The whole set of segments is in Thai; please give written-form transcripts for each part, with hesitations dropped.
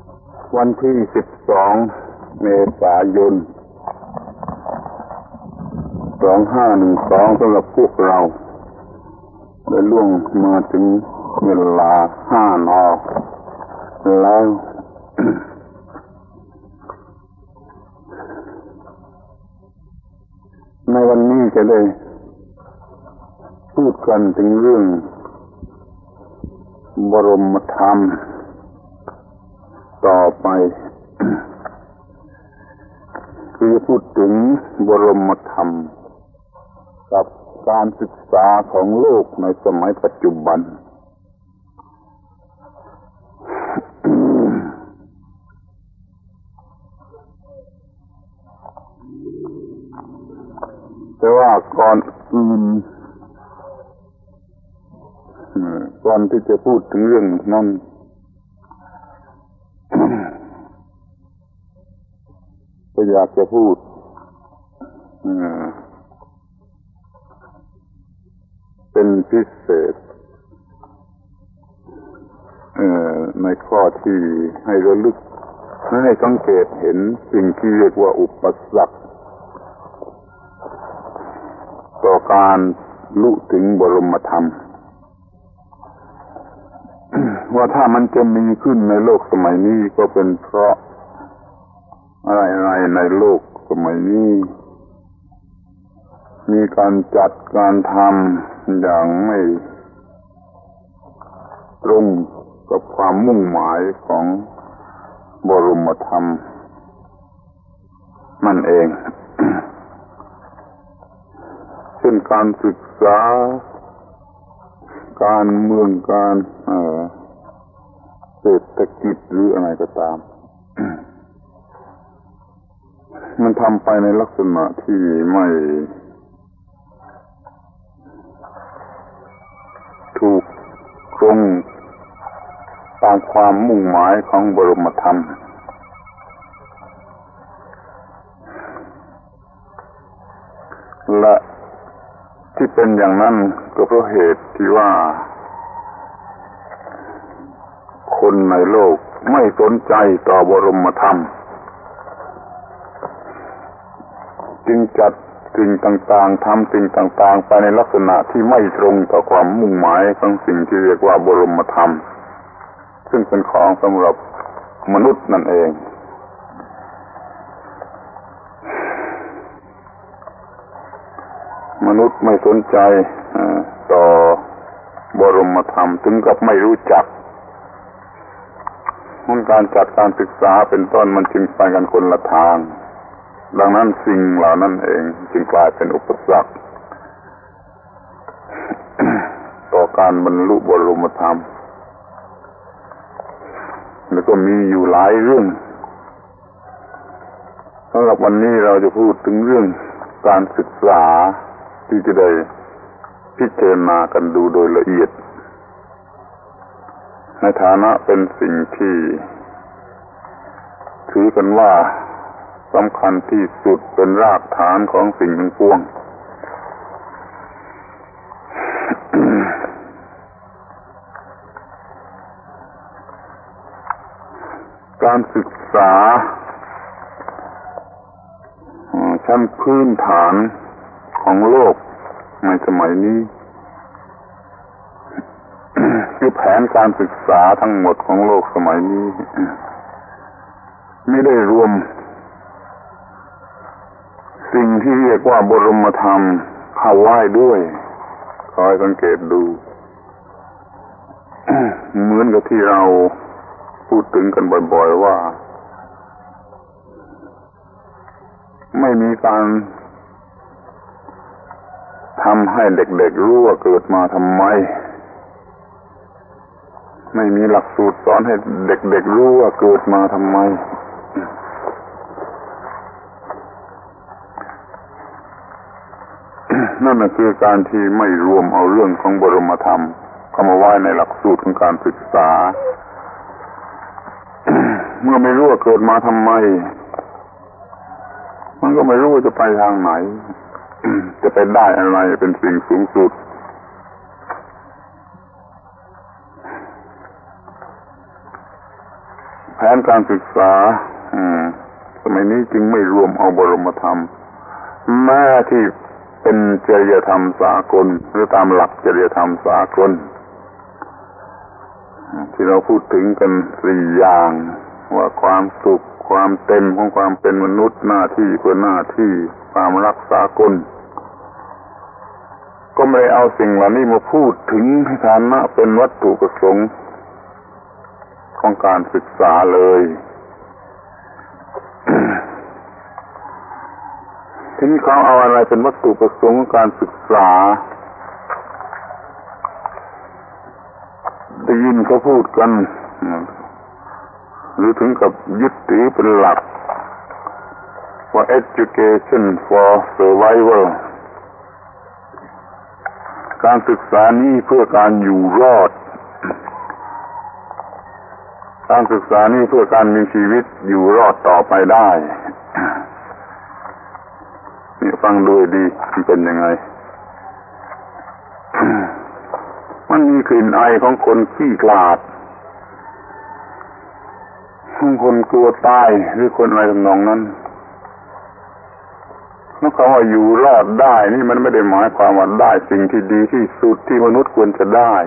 วันที่12 เมษายน 2512สำหรับพวกเราได้ล่วงมาถึงเวลา 5 น.แล้ว ในวันนี้จะได้พูดกันถึงเรื่องบรมธรรมต่อไป คือพูดถึงบรมธรรมกับการศึกษาของโลกในสมัยปัจจุบัน แต่ว่าก่อนที่จะพูดถึงเรื่องนั้นก็อยากจะพูดเป็นพิเศษในข้อที่ให้ระลึกและให้สังเกตเห็นสิ่งที่เรียกว่าอุปสรรคต่อการลุถึงบรมธรรม ว่าถ้ามันจะมีขึ้นในโลกสมัยนี้ก็เป็นเพราะอะไรในโลกสมัยนี้มีการจัดการทำอย่างไม่ตรงกับความมุ่งหมายของบรมธรรมนั่นเอง เช่นการศึกษาการเมืองการเศรษฐกิจหรืออะไรก็ตาม มันทำไปในลักษณะที่ไม่ถูกตรงตามความมุ่งหมายของบรมธรรมและที่เป็นอย่างนั้นก็เพราะเหตุที่ว่าคนในโลกไม่สนใจต่อบรมธรรมจึงจัดสิ่งต่างๆทำสิ่งต่างๆไปในลักษณะที่ไม่ตรงต่อความมุ่งหมายของสิ่งที่เรียกว่าบรมธรรมซึ่งเป็นของสำหรับมนุษย์นั่นเองมนุษย์ไม่สนใจต่อบรมธรรมถึงกับไม่รู้จักการจัดการศึกษาเป็นต้นมันจึงไปกันคนละทางดังนั้นสิ่งเหล่านั้นเองจึงกลายเป็นอุปสรรค ต่อการบรรลุบรมธรรมแล้วก็มีอยู่หลายเรื่องสำหรับวันนี้เราจะพูดถึงเรื่องการศึกษาที่จะได้พิจารณากันดูโดยละเอียดในฐานะเป็นสิ่งที่ถือกันว่าสำคัญที่สุดเป็นรากฐานของสิ่งทั้งปวง การศึกษาชั้นพื้นฐานของโลกในสมัยนี้ คือแผนการศึกษาทั้งหมดของโลกสมัยนี้ไม่ได้รวมสิ่งที่เรียกว่าบรมธรรมเข้าไว้ด้วยคอยสังเกตดู เหมือนกับที่เราพูดถึงกันบ่อยๆว่าไม่มีการทำให้เด็กๆรู้ว่าเกิดมาทำไมไม่มีหลักสูตรสอนให้เด็กๆรู้ว่าเกิดมาทำไมนั่นคือการที่ไม่รวมเอาเรื่องของบรมธรรมเข้ามาไว้ในหลักสูตรของการศึกษา เมื่อไม่รู้ว่าเกิดมาทำไมมันก็ไม่รู้ว่าจะไปทางไหน จะไปได้อะไรเป็นสิ่งสูงสุด ฉแผนการศึกษาสมัยนี้จึงไม่รวมเอาบรมธรรมแม้ที่เป็นจริยธรรมสากลหรือตามหลักจริยธรรมสากลที่เราพูดถึงกัน4อย่างว่าความสุขความเต็มของความเป็นมนุษย์หน้าที่เพื่อหน้าที่ความรักสากลก็ไม่ได้เอาสิ่งเหล่านี้มาพูดถึงในฐานะเป็นวัตถุประสงค์ของการศึกษาเลยทีนี้เขาเอาอะไรเป็นวัตถุประสงค์ของการศึกษาได้ยินเขาพูดกันหรือถึงกับยึดถือเป็นหลักว่า education for survival การศึกษานี้เพื่อการอยู่รอดการศึกษานี้เพื่อการมีชีวิตอยู่รอดต่อไปได้นี่ฟังดูดีมันเป็นยังไง มันมีกลิ่นไอของคนขี้ขลาดของคนกลัวตายหรือคนอะไรทำนองนั้นแล้วเขาว่าอยู่รอดได้นี่มันไม่ได้หมายความว่าได้สิ่งที่ดีที่สุดที่มนุษย์ควรจะได้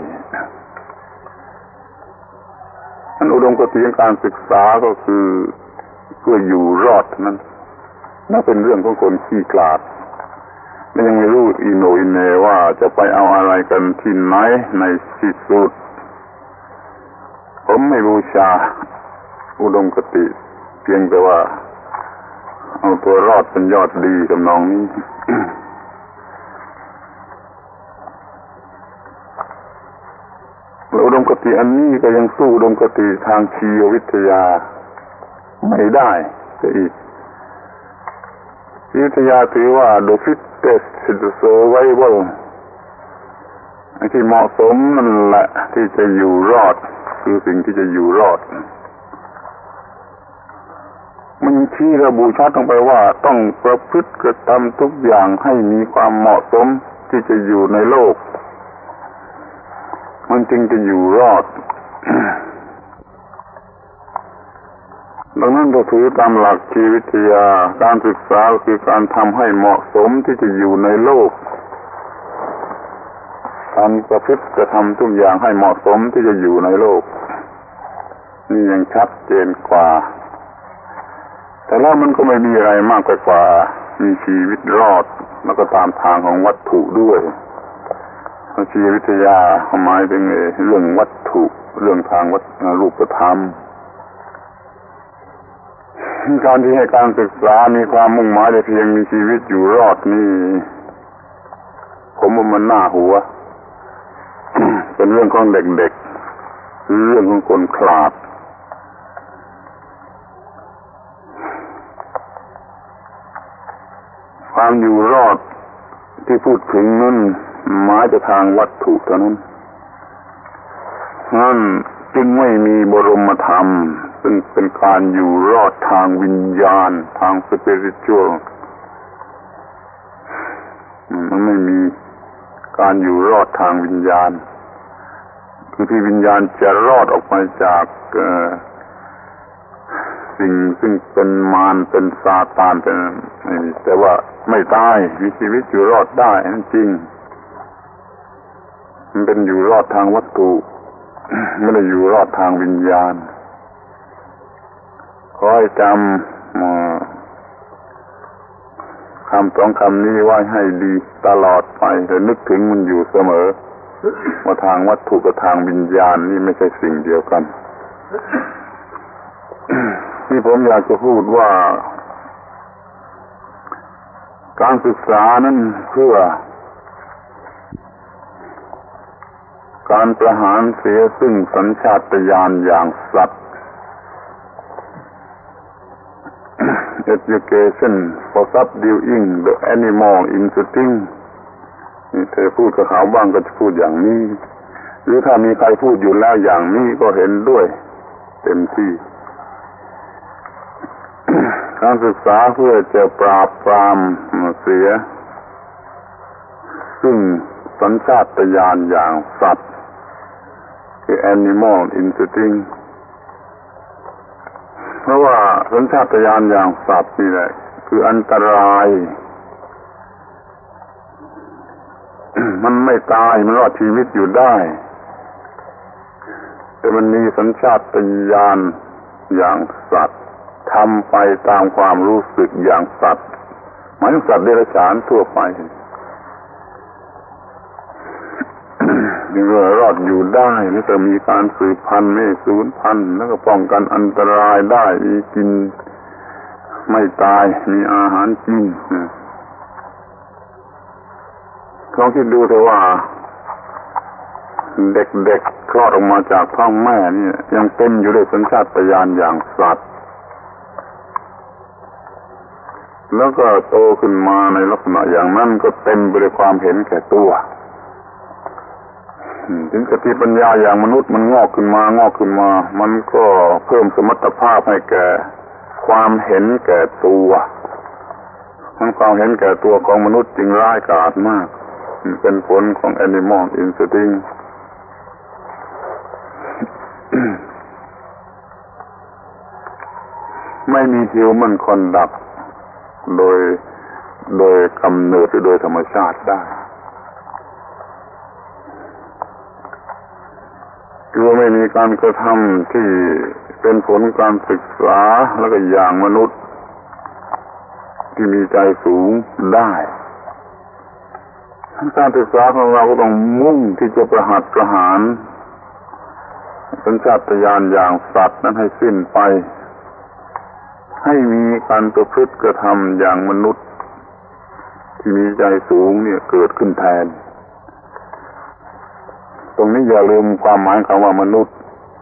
นั่นอุดมคติของการศึกษาก็คือเพื่ออยู่รอดนั้นนั่นเป็นเรื่องของคนขี้ขลาดและยังไม่รู้อีโหนอีเหน่ว่าจะไปเอาอะไรกันที่ไหนในที่สุดผมไม่บูชาอุดมคติเพียงแต่ว่าเอาตัวรอดเป็นยอดดีทำนองนี้ อุดมคติอันนี้ก็ยังสู้อุดมคติทางชีววิทยาไม่ได้จะอีกชีววิทยาถือว่า the fittest to survival ไอ้ที่เหมาะสมนั่นแหละที่จะอยู่รอดคือสิ่งที่จะอยู่รอดมันชี้ระบุชัดลงไปว่าต้องประพฤติกระทำทุกอย่างให้มีความเหมาะสมที่จะอยู่ในโลกมันจึงจะอยู่รอด ดังนั้นเราถือตามหลักชีววิทยาการศึกษาคือการทำให้เหมาะสมที่จะอยู่ในโลกการประพฤติกระทำทุกอย่างให้เหมาะสมที่จะอยู่ในโลกนี่ยังชัดเจนกว่าแต่แล้วมันก็ไม่มีอะไรมากไปกว่ามีชีวิตรอดแล้วก็ตามทางของวัตถุด้วยชีววิทยาหมายถึงเรื่องวัตถุเรื่องทางรูปธรรมการที่ให้การศึกษามีความมุ่งหมายแต่เพียงมีชีวิตอยู่รอดนี่ผมว่ามันน่าหัว เป็นเรื่องของเด็กๆเรื่องของคนขลาดความอยู่รอดที่พูดถึงนั้นหมายจะทางวัตถุเท่านั้นนั่นจึงไม่มีบรมธรรมซึ่งเป็นการอยู่รอดทางวิญญาณทางสปิริตชัวลมันไม่มีการอยู่รอดทางวิญญาณคือที่วิญญาณจะรอดออกไปจากสิ่งซึ่งเป็นมารเป็นซาตานเป็นแต่ว่าไม่ตายมีชีวิตอยู่รอดได้นั่นจริงมันเป็นอยู่รอดทางวัตถุไม่ได้อยู่รอดทางวิญญาณขอให้จำคำสองคำนี้ไว้ให้ดีตลอดไปแต่นึกถึงมันอยู่เสมอว่าทางวัตถุกับทางวิญญาณนี่ไม่ใช่สิ่งเดียวกันที่ผมอยากจะพูดว่าการศึกษานั้นเพื่อการประหารเสียซึ่งสัญชาตญาณอย่างสัตว์ education for subduing the animal instinct นี่เธอพูดกับเขาบ้างก็จะพูดอย่างนี้หรือถ้ามีใครพูดอยู่แล้วอย่างนี้ก็เห็นด้วยเต็มที่ การศึกษาเพื่อจะปราบปรามเสียซึ่งสัญชาตญาณอย่างสัตว์คือ animal instinct ราะว่าสัญชาตญาณอย่างสัตว์นี่แหละคืออันตราย มันไม่ตายมันรอดชีวิตอยู่ได้แต่มันมีสัญชาตญาณอย่างสัตว์ทำไปตามความรู้สึกอย่างสัตว์หมายถึงสัตว์เดรัจฉานทั่วไปยังรอดอยู่ได้แล้วก็มีการสืบพันธุ์ไม่สูญพันธุ์แล้วก็ป้องกันอันตรายได้มีกินไม่ตายมีอาหารกินลองคิดดูเถอะว่าเด็กๆคลอดออกมาจากท้องแม่นี่ยังเต็มอยู่ด้วยสัญชาตญาณอย่างสัตว์แล้วก็โตขึ้นมาในลักษณะอย่างนั้นก็เต็มไปด้วยความเห็นแก่ตัวถึงสติปัญญาอย่างมนุษย์มันงอกขึ้นมามันก็เพิ่มสมรรถภาพให้แก่ความเห็นแก่ตัวความเห็นแก่ตัวของมนุษย์จึงร้ายกาจมากเป็นผลของ Animal Instinct ไม่มี Human Conduct โดยกำเนิดหรือโดยธรรมชาติได้คือไม่มีการกระทำที่เป็นผลการศึกษาแล้วก็อย่างมนุษย์ที่มีใจสูงได้การศึกษาของเราก็ต้องมุ่งที่จะประหารสัญชาตญาณอย่างสัตว์นั้นให้สิ้นไปให้มีการประพฤติกระทำอย่างมนุษย์ที่มีใจสูงเนี่ยเกิดขึ้นแทนตรงนี้อย่าลืมความหมายคำว่ามนุษย์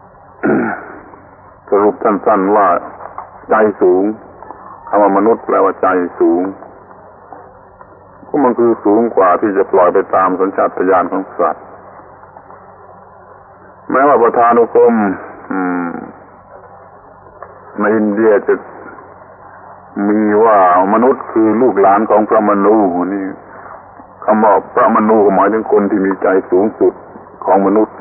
สรุปสั้นๆว่าใจสูงคำว่ามนุษย์แปลว่าใจสูงก็มันคือสูงกว่าที่จะปล่อยไปตามสัญชาตญาณของสัตว์แม้ว่าประธานุกรมในอินเดียจะมีว่ามนุษย์คือลูกหลานของพระมนูนี่คำว่าพระมนูหมายถึงคนที่มีใจสูงสุดของมนุษย์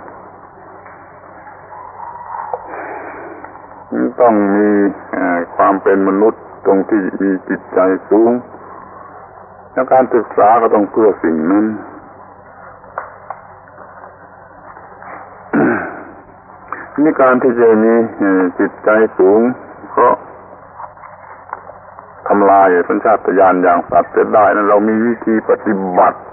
ต้องมีความเป็นมนุษย์ตรงที่มีจิตใจสูงและการศึกษาก็ต้องเพื่อสิ่งนั้นนี่การที่จะมีจิตใจสูงเพราะทำลายสัญชาตญาณอย่างสัตว์จะได้นั้นเรามีวิธีปฏิบัติ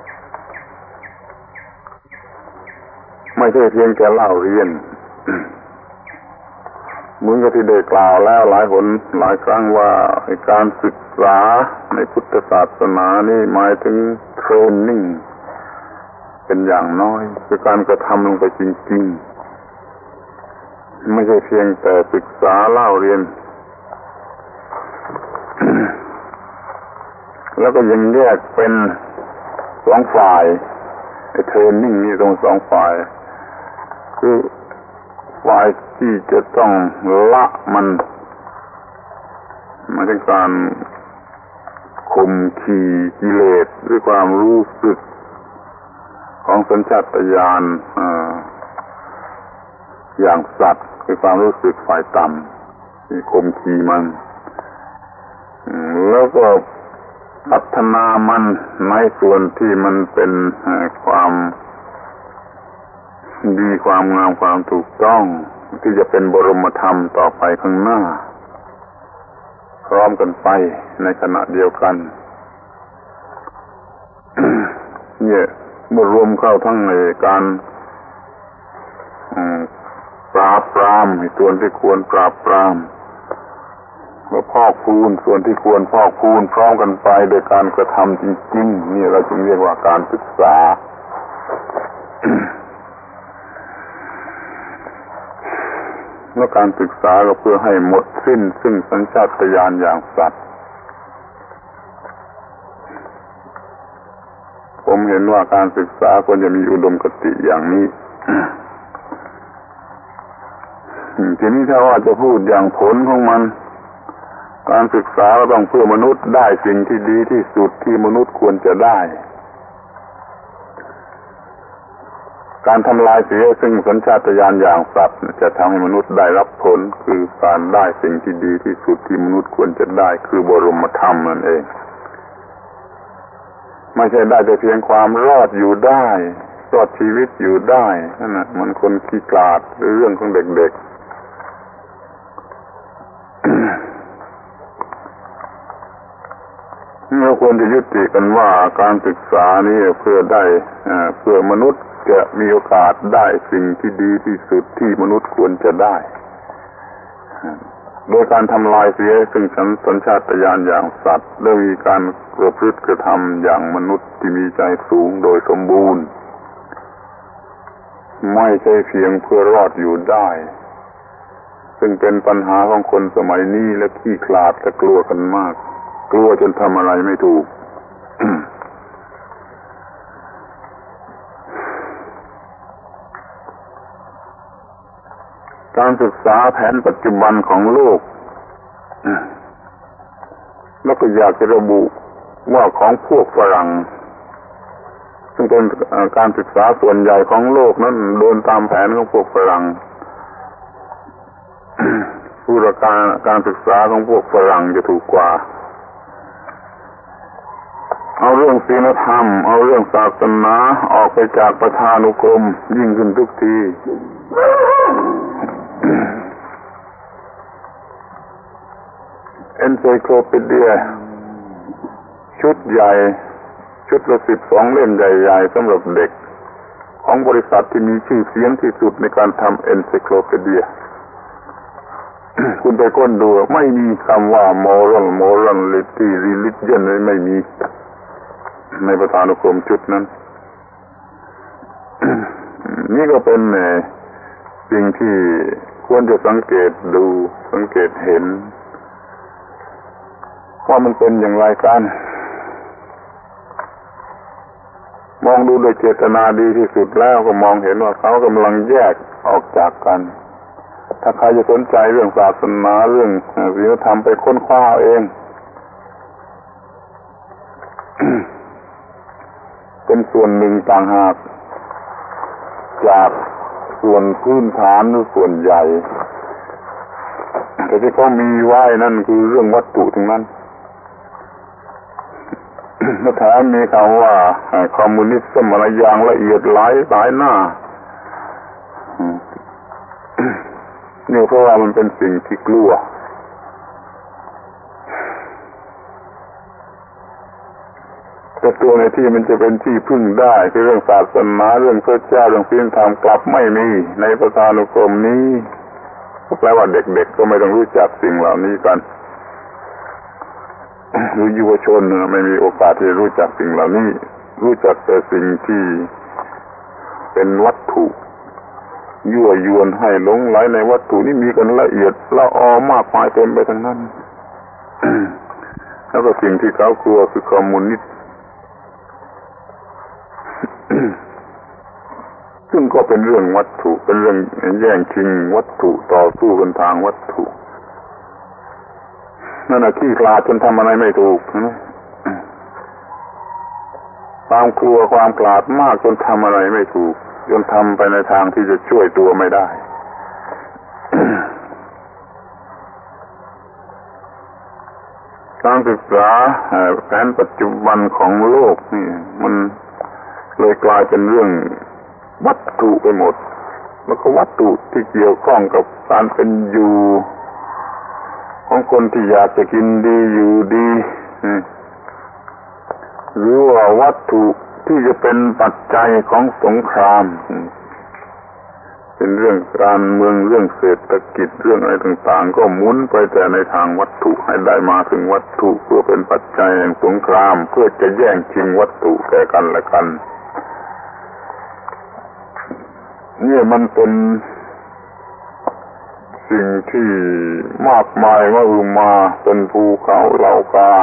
ไม่ใช่เพียงแค่เล่าเรียนเหมือนกับที่ได้กล่าวแล้วหลายหนหลายครั้งว่าการศึกษาในพุทธศาสนานี่หมายถึงเทรนนิ่งเป็นอย่างน้อยคือการกระทำลงไปจริงๆไม่ใช่เพียงแต่ศึกษาเล่าเรียน แล้วก็ยังแยกเป็นสองฝ่ายเทรนนิ่งนี่ตรงสองฝ่ายคือฝ่ายที่จะต้องละมันหมายถึงการข่มขีกิเลสด้วยความรู้สึกของสัญชาตญาณอย่างสัตว์คือความรู้สึกฝ่ายต่ำที่ข่มขีมันแล้วก็พัฒนามันในส่วนที่มันเป็นความดีความงามความถูกต้องที่จะเป็นบรมธรรมต่อไปข้างหน้าพร้อมกันไปในขณะเดียวกัน เนี่ยเมื่อรวมเข้าทั้งในการปราบปรามส่วนที่ควรปราบปรามและพอกพูนส่วนที่ควรพอกพูนพร้อมกันไปโดยการกระทำจริงๆนี่เราจึงเรียกว่าการศึกษา และการศึกษาก็เพื่อให้หมดสิ้นซึ่งสัญชาตญาณอย่างสัตว์ผมเห็นว่าการศึกษาควรจะมีอุดมคติอย่างนี้ ทีนี้ถ้าว่าจะพูดอย่างผลของมันการศึกษาก็ต้องเพื่อมนุษย์ได้สิ่งที่ดีที่สุดที่มนุษย์ควรจะได้การทำลายเสียซึ่งสัญชาตญาณอย่างสัตว์จะทำให้มนุษย์ได้รับผลคือการได้สิ่งที่ดีที่สุดที่มนุษย์ควรจะได้คือบรมธรรมนั่นเองไม่ใช่ได้แต่เพียงความรอดอยู่ได้รอดชีวิตอยู่ได้นั่นน่ะมันคนขี้กลาดหรือเรื่องของเด็กๆเราควรจะยุติกันว่าการศึกษานี้เพื่อได้เพื่อมนุษย์จะมีโอกาสได้สิ่งที่ดีที่สุดที่มนุษย์ควรจะได้โดยการทำลายเสียซึ่งสัญชาตญาณอย่างสัตว์และมีการประพฤติกระทำอย่างมนุษย์ที่มีใจสูงโดยสมบูรณ์ไม่ใช่เพียงเพื่อรอดอยู่ได้ซึ่งเป็นปัญหาของคนสมัยนี้และขี้ขลาดและกลัวกันมากกลัวจนทำอะไรไม่ถูก การศึกษาแผนปัจจุบันของโลกแล้วก็อยากจะระบุว่าของพวกฝรั่งซึ่งเป็นการศึกษาส่วนใหญ่ของโลกนั้นเดินตามแผนของพวกฝรั่ง ผู้ประการศึกษาของพวกฝรั่งจะถูกกว่าเอาเรื่องศีลธรรมเอาเรื่องศาสนาออกไปจากประธานุกรมยิ่งขึ้นทุกทีEncyclopedia ชุดใหญ่ชุดละ12 เล่มใหญ่ๆสำหรับเด็กของบริษัทที่มีชื่อเสียงที่สุดในการทำ Encyclopedia คุณไปค้นดูไม่มีคำว่า morality religion ไม่มีในประธานุกรมชุดนั้น นี่ก็เป็นสิ่งที่ควรจะสังเกตดูสังเกตเห็นว่ามันเป็นอย่างไรกันมองดูโดยเจตนาดีที่สุดแล้วก็มองเห็นว่าเขากำลังแยกออกจากกันถ้าใครจะสนใจเรื่องศาสนาเรื่องศีลธรรมไปค้นคว้าเอง เป็นส่วนหนึ่งต่างหากจากส่วนพื้นฐานหรือส่วนใหญ่แต่ที่เขามีไว้นั่นคือเรื่องวัตถุทั้งนั้นแล้วแถมมีคำว่าคอมมิวนิสต์อะไรอย่างละเอียดหลายหน้านี่เพราะว่ามันเป็นสิ่งที่กลัวแต่ตัวในที่มันจะเป็นที่พึ่งได้คือเรื่องศาสนาเรื่องพระเจ้าเรื่องศีลธรรมกลับไม่มีในประธานุกรมนี้แปลว่าเด็กๆก็ไม่ต้องรู้จักสิ่งเหล่านี้กันหรือเยาวชนไม่มีโอกาสที่จะรู้จักสิ่งเหล่านี้รู้จักแต่สิ่งที่เป็นวัตถุยั่วยวนให้หลงไหลในวัตถุนี้มีกันละเอียดละออมากมายเต็มไปทั้งนั้น แล้วก็สิ่งที่เขากลัวคือคอมมิวนิสต์ซึ่งก็เป็นเรื่องวัตถุเป็นเรื่องแย่งชิงวัตถุต่อสู้กันทางวัตถุนั่นน่ะขี้ขลาดจนทำอะไรไม่ถูกนะความกลัวความกลาดมากจนทำอะไรไม่ถูกจนทำไปในทางที่จะช่วยตัวไม่ได้ การศึกษาแผนปัจจุบันของโลกนี่มันเลยกลายเป็นเรื่องวัตถุไปหมดแล้วก็วัตถุที่เกี่ยวข้องกับการเป็นอยู่ของคนที่อยากจะกินดีอยู่ดีหรือว่าวัตถุที่จะเป็นปัจจัยของสงครามเป็นเรื่องการเมืองเรื่องเศรษฐกิจเรื่องอะไรต่างๆก็หมุนไปแต่ในทางวัตถุให้ได้มาถึงวัตถุเพื่อเป็นปัจจัยแห่งสงครามเพื่อจะแย่งชิงวัตถุแก่กันและกันนี่มันเป็นสิ่งที่มากมายว่ามาเป็นภูเขาเหล่ากา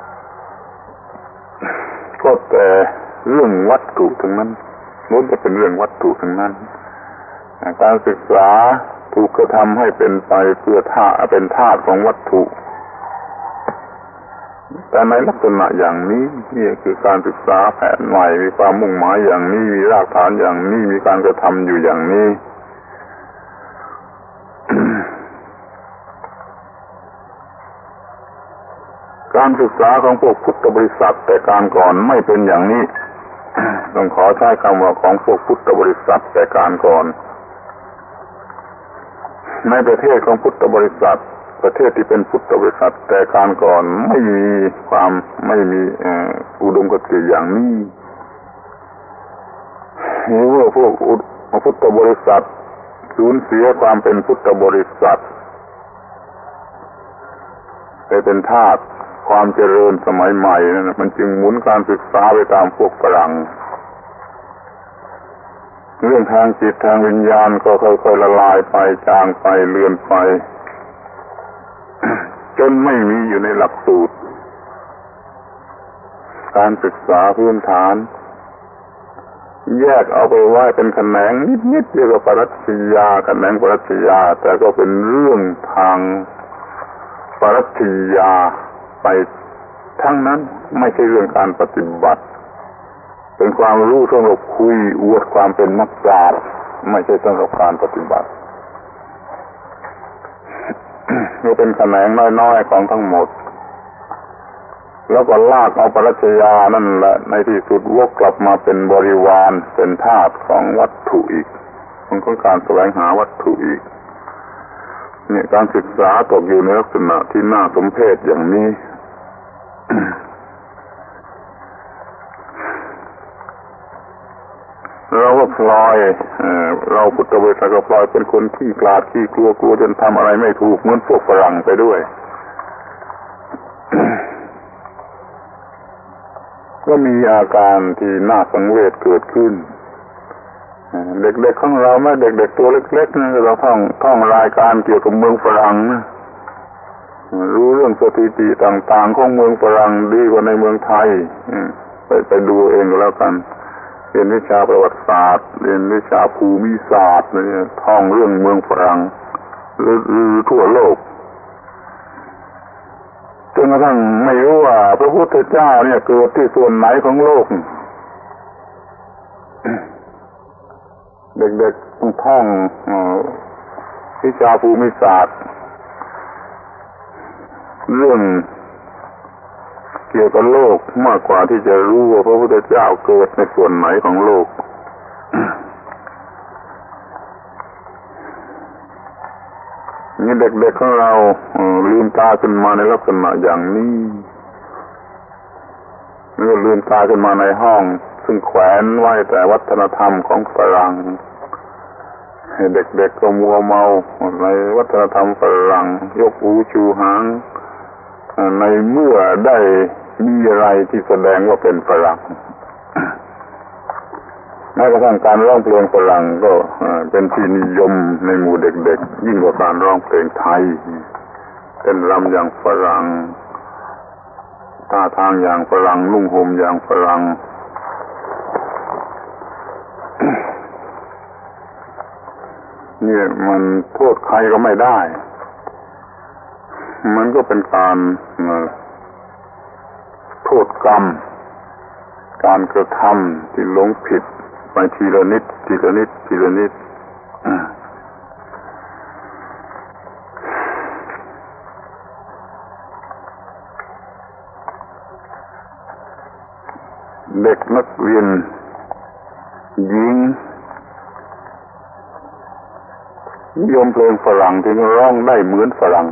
ก็แต่เรื่องวัตถุทั้งนั้นล้วนจะเป็นเรื่องวัตถุทั้งนั้นการศึกษาถูกกระทำให้เป็นไปเพื่อเป็นธาตุของวัตถุแต่ในลักษณะอย่างนี้นี่คือการศึกษาแผนใหม่มีความมุ่งหมายอย่างนี้มีรากฐานอย่างนี้มีการกระทำอยู่อย่างนี้ การศึกษาของพวกพุทธบริษัทแต่การก่อนไม่เป็นอย่างนี้ ต้องขอใช้คำว่าของพวกพุทธบริษัทแต่การก่อนในประเทศของพุทธบริษัทประเทศที่เป็นพุทธบริษัทแต่การก่อนไม่มีอุดมคติอย่างนี้นี่ว่าพวกพุทธบริษัทสูญเสียความเป็นพุทธบริษัทไปเป็นทาสความเจริญสมัยใหม่นั่นมันจึงหมุนการศึกษาไปตามพวกฝรั่งเรื่องทางจิตทางวิญญาณก็ค่อยๆละลายไปจางไปเลือนไป จนไม่มีอยู่ในหลักสูตรการศึกษาพื้นฐานแยกเอาไปไว้เป็นแขนงนิดๆเรียกว่าปรัชญาแขนงปรัชญาแต่ก็เป็นเรื่องทางปรัชญาไปทั้งนั้นไม่ใช่เรื่องการปฏิบัติเป็นความรู้สำหรับคุยอวดความเป็นนักปราชญ์ไม่ใช่สำหรับการปฏิบัตินี่เป็นแขนงน้อยๆของทั้งหมดแล้วก็ลากเอาปรัชญานั่นแหละในที่สุดวกกลับมาเป็นบริวารเป็นธาตุของวัตถุอีกมันของการแสวงหาวัตถุอีกเนี่ยการศึกษาตกอยู่ในลักษณะที่น่าสมเพชอย่างนี้ เราก็พลอยเราพุทธบริษัทก็พลอยเป็นคนขี้กลาดขี้กลัวจนทำอะไรไม่ถูกเหมือนพวกฝรั่งไปด้วย ก็มีอาการที่น่าสังเวชเกิดขึ้นเด็กๆของเราแม้เด็กๆตัวเล็กๆนะเราท่องรายการเกี่ยวกับเมืองฝรั่งนะรู้เรื่องสถิติต่างๆของเมืองฝรั่งดีกว่าในเมืองไทยไปดูเองก็แล้วกันเรียนวิชาประวัติศาสตร์เรียนวิชาภูมิศาสตร์เนี่ยท่องเรื่องเมืองฝรั่งหรือทั่วโลกจนกระทั่งไม่รู้ว่าพระพุทธเจ้าเนี่ยเกิดที่ส่วนไหนของโลกเด็กๆต้องท่องวิชาภูมิศาสตร์เรื่องเกี่ยวกับโลกมากกว่าที่จะรู้ว่าพระพุทธเจ้าเกิดในส่วนไหนของโลก นี่เด็กๆของเราลืมตาขึ้นมาในลักษณะอย่างนี้นี่ก็ลืมตาขึ้นมาในห้องซึ่งแขวนไว้แต่วัฒนธรรมของฝรั่งเด็กๆก็มัวเมาในวัฒนธรรมฝรั่งยกหูชูหางในเมื่อได้มีอะไรที่แสดงว่าเป็นฝรั่งแม้กระทั่งการร้องเพลงฝรั่งก็เป็นที่นิยมในหมู่เด็กๆยิ่งกว่าการร้องเพลงไทยเต้นรำอย่างฝรั่งท่าทางอย่างฝรั่งนุ่งห่มอย่างฝรั่งเนี่ยมันโทษใครก็ไม่ได้มันก็เป็นการโทษกรรมการกระทำที่หลงผิดไปทีละนิดทีละนิดทีละนิดเด็กนักเรียนหญิงนิยมเพลงฝรั่งที่ร้องได้เหมือนฝรั่ง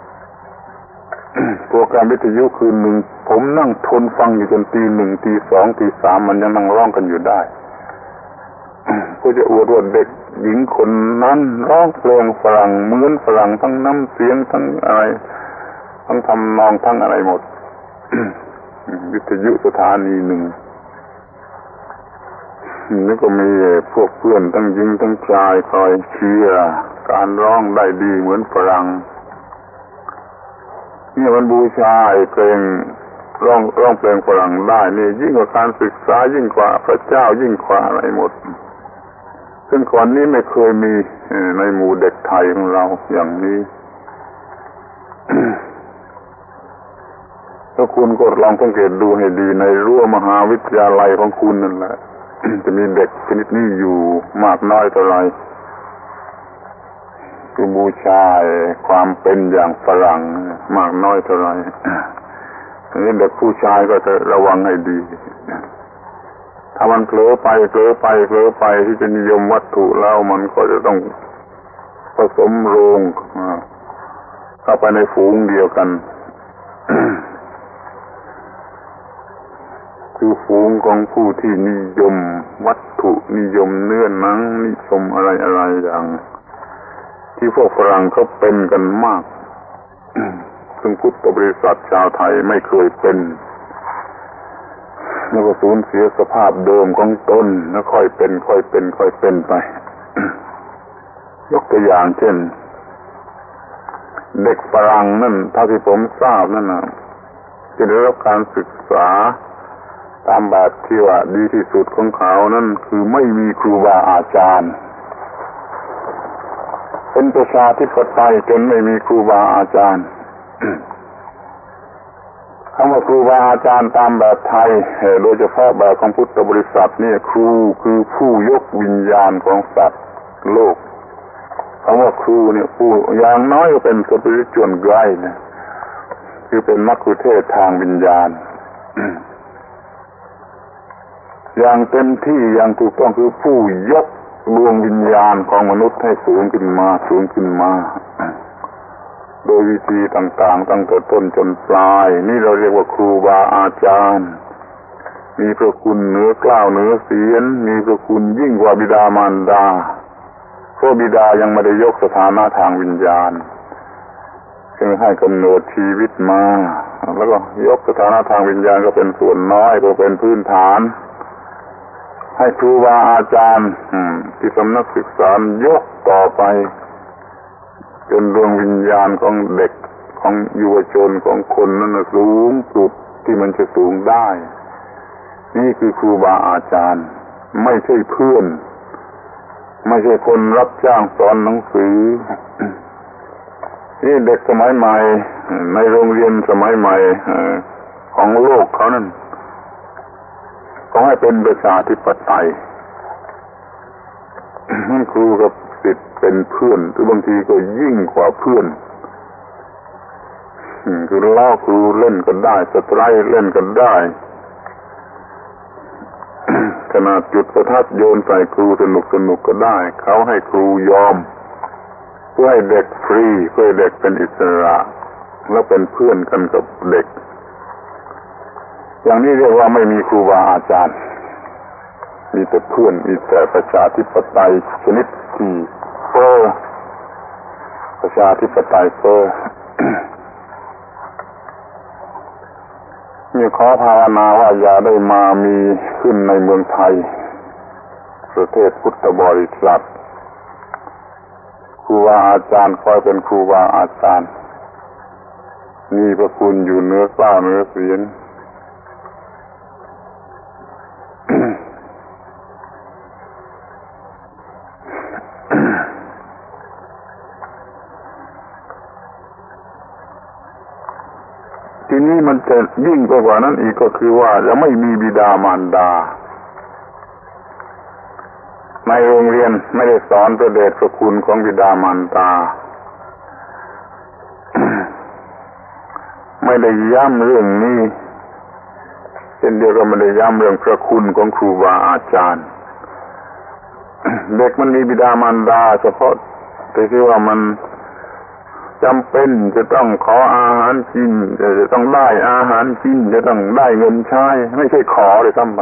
โปรแกรมวิทยุคืนหนึ่งผมนั่งทนฟังอยู่จนตีหนึ่งตีสองตีสามมันยังนั่งร้องกันอยู่ได้ก็จะอวดว่าเด็กหญิงคนนั้นร้องเพลงฝรั่งเหมือนฝรั่งทั้งน้ำเสียงทั้งอะไรทั้งทำนองทั้งอะไรหมด วิทยุสถานีหนึ่งนี่ก็มีพวกเพื่อนทั้งหญิงทั้งชายคอยเชียร์การร้องได้ดีเหมือนฝรั่งนี่มันบูชาเพลงร้องเพลงฝรั่งได้นี่ยิ่งกว่าการศึกษายิ่งกว่าพระเจ้ายิ่งกว่าอะไรหมดซึ่งก่อนนี้ไม่เคยมีในหมู่เด็กไทยของเราอย่างนี้ ฉแล้วคุณก็ลองสังเกตดูให้ดีในรั้วมหาวิทยาลัยของคุณนั่นแหละ จะมีเด็กชนิดนี้อยู่มากน้อยเท่าไหร่คือบูชาความเป็นอย่างฝรั่งมากน้อยเท่าไหร่นี่เด็กผู้ชายก็จะระวังให้ดีถ้ามันเผลอไปที่จะนิยมวัตถุแล้วมันก็จะต้องผสมโรงเข้าไปในฝูงเดียวกัน คือฝูงของผู้ที่นิยมวัตถุนิยมเนื้อหนังนิยมอะไรอย่างที่พวกฝรั่งเขาเป็นกันมาก ซึ่งพุทธบริษัทชาวไทยไม่เคยเป็นแล้วก็สูญเสียสภาพเดิมของตนแล้วค่อยเป็นไป ยกตัวอย่างเช่นเด็กฝรั่งนั่นถ้าที่ผมทราบนั่นน่ะจะได้รับการศึกษาตามแบบที่ว่าดีที่สุดของเขานั่นคือไม่มีครูบาอาจารย์เป็นประชาธิปไตยจนไม่มีครูบาอาจารย์ คำว่าครูบาอาจารย์ตามแบบไทยโดยเฉพาะแบบของพุทธบริษัทนี่ครูคือผู้ยกวิญญาณของสัตว์โลกคำว่าครูเนี่ยผู้อย่างน้อยก็เป็นสปิริตชวลไกด์นะคือเป็นมัคคุเทศก์ทางวิญญาณ อย่างเต็มที่อย่างถูกต้องคือผู้ยกดวงวิญญาณของมนุษย์ให้สูงขึ้นมาโดยวิธีต่างๆตั้งแต่ต้นจนปลายนี่เราเรียกว่าครูบาอาจารย์มีพระคุณเหนือเกล้าเหนือเสียนมีพระคุณยิ่งกว่าบิดามารดาเพราะบิดายังไม่ได้ยกสถานะทางวิญญาณจึงให้กำเนิดชีวิตมาแล้วก็ยกสถานะทางวิญญาณก็เป็นส่วนน้อยก็เป็นพื้นฐานให้ครูบาอาจารย์ที่สำนักศึกษายกต่อไปจนดวงวิญญาณของเด็กของเยาวชนของคนนั้นสูงสุดที่มันจะสูงได้นี่คือครูบาอาจารย์ไม่ใช่เพื่อนไม่ใช่คนรับจ้างสอนหนังสือนี่เด็กสมัยใหม่ในโรงเรียนสมัยใหม่ของโลกเขานั่นต้องให้เป็นประชาธิปไตยให้ครูกับศิษย์เป็นเพื่อนหรือบางทีก็ยิ่งกว่าเพื่อนคือล้อครูเล่นกันได้สไตร์เล่นกันได้ ขนาดจุดประทัดโยนใส่ครูสนุกก็ได้เขาให้ครูยอมเพื่อให้เด็กฟรีเพื่อให้เด็กเป็นอิสระแล้วเป็นเพื่อนกันกับเด็กอย่างนี้เรียกว่าไม่มีครูบาอาจารย์มีแต่เพื่อนมีแต่ประชาธิปไตยชนิดที่ประชาธิปไตยมีขอภาวนาว่าอย่าได้มามีขึ้นในเมืองไทยประเทศพุทธบริษัทครูบาอาจารย์คอยเป็นครูบาอาจารย์มีพระคุณอยู่เหนือเกล้าเหนือเสียนทีนี้มันจะยิ่งไปกว่านั้นอีกก็คือว่าจะไม่มีบิดามารดาในโรงเรียนไม่ได้สอนพระเดชพระคุณของบิดามารดา ไม่ได้ย้ำเรื่องนี้เช่นเดียวกันไม่ได้ย้ำเรื่องพระคุณของครูบาอาจารย์ เด็กมันมีบิดามารดาเฉพาะแต่ที่ว่ามันจำเป็นจะต้องขออาหารกินจะต้องได้อาหารกินจะต้องได้เงินใช้ไม่ใช่ขอเลยซ้ำไป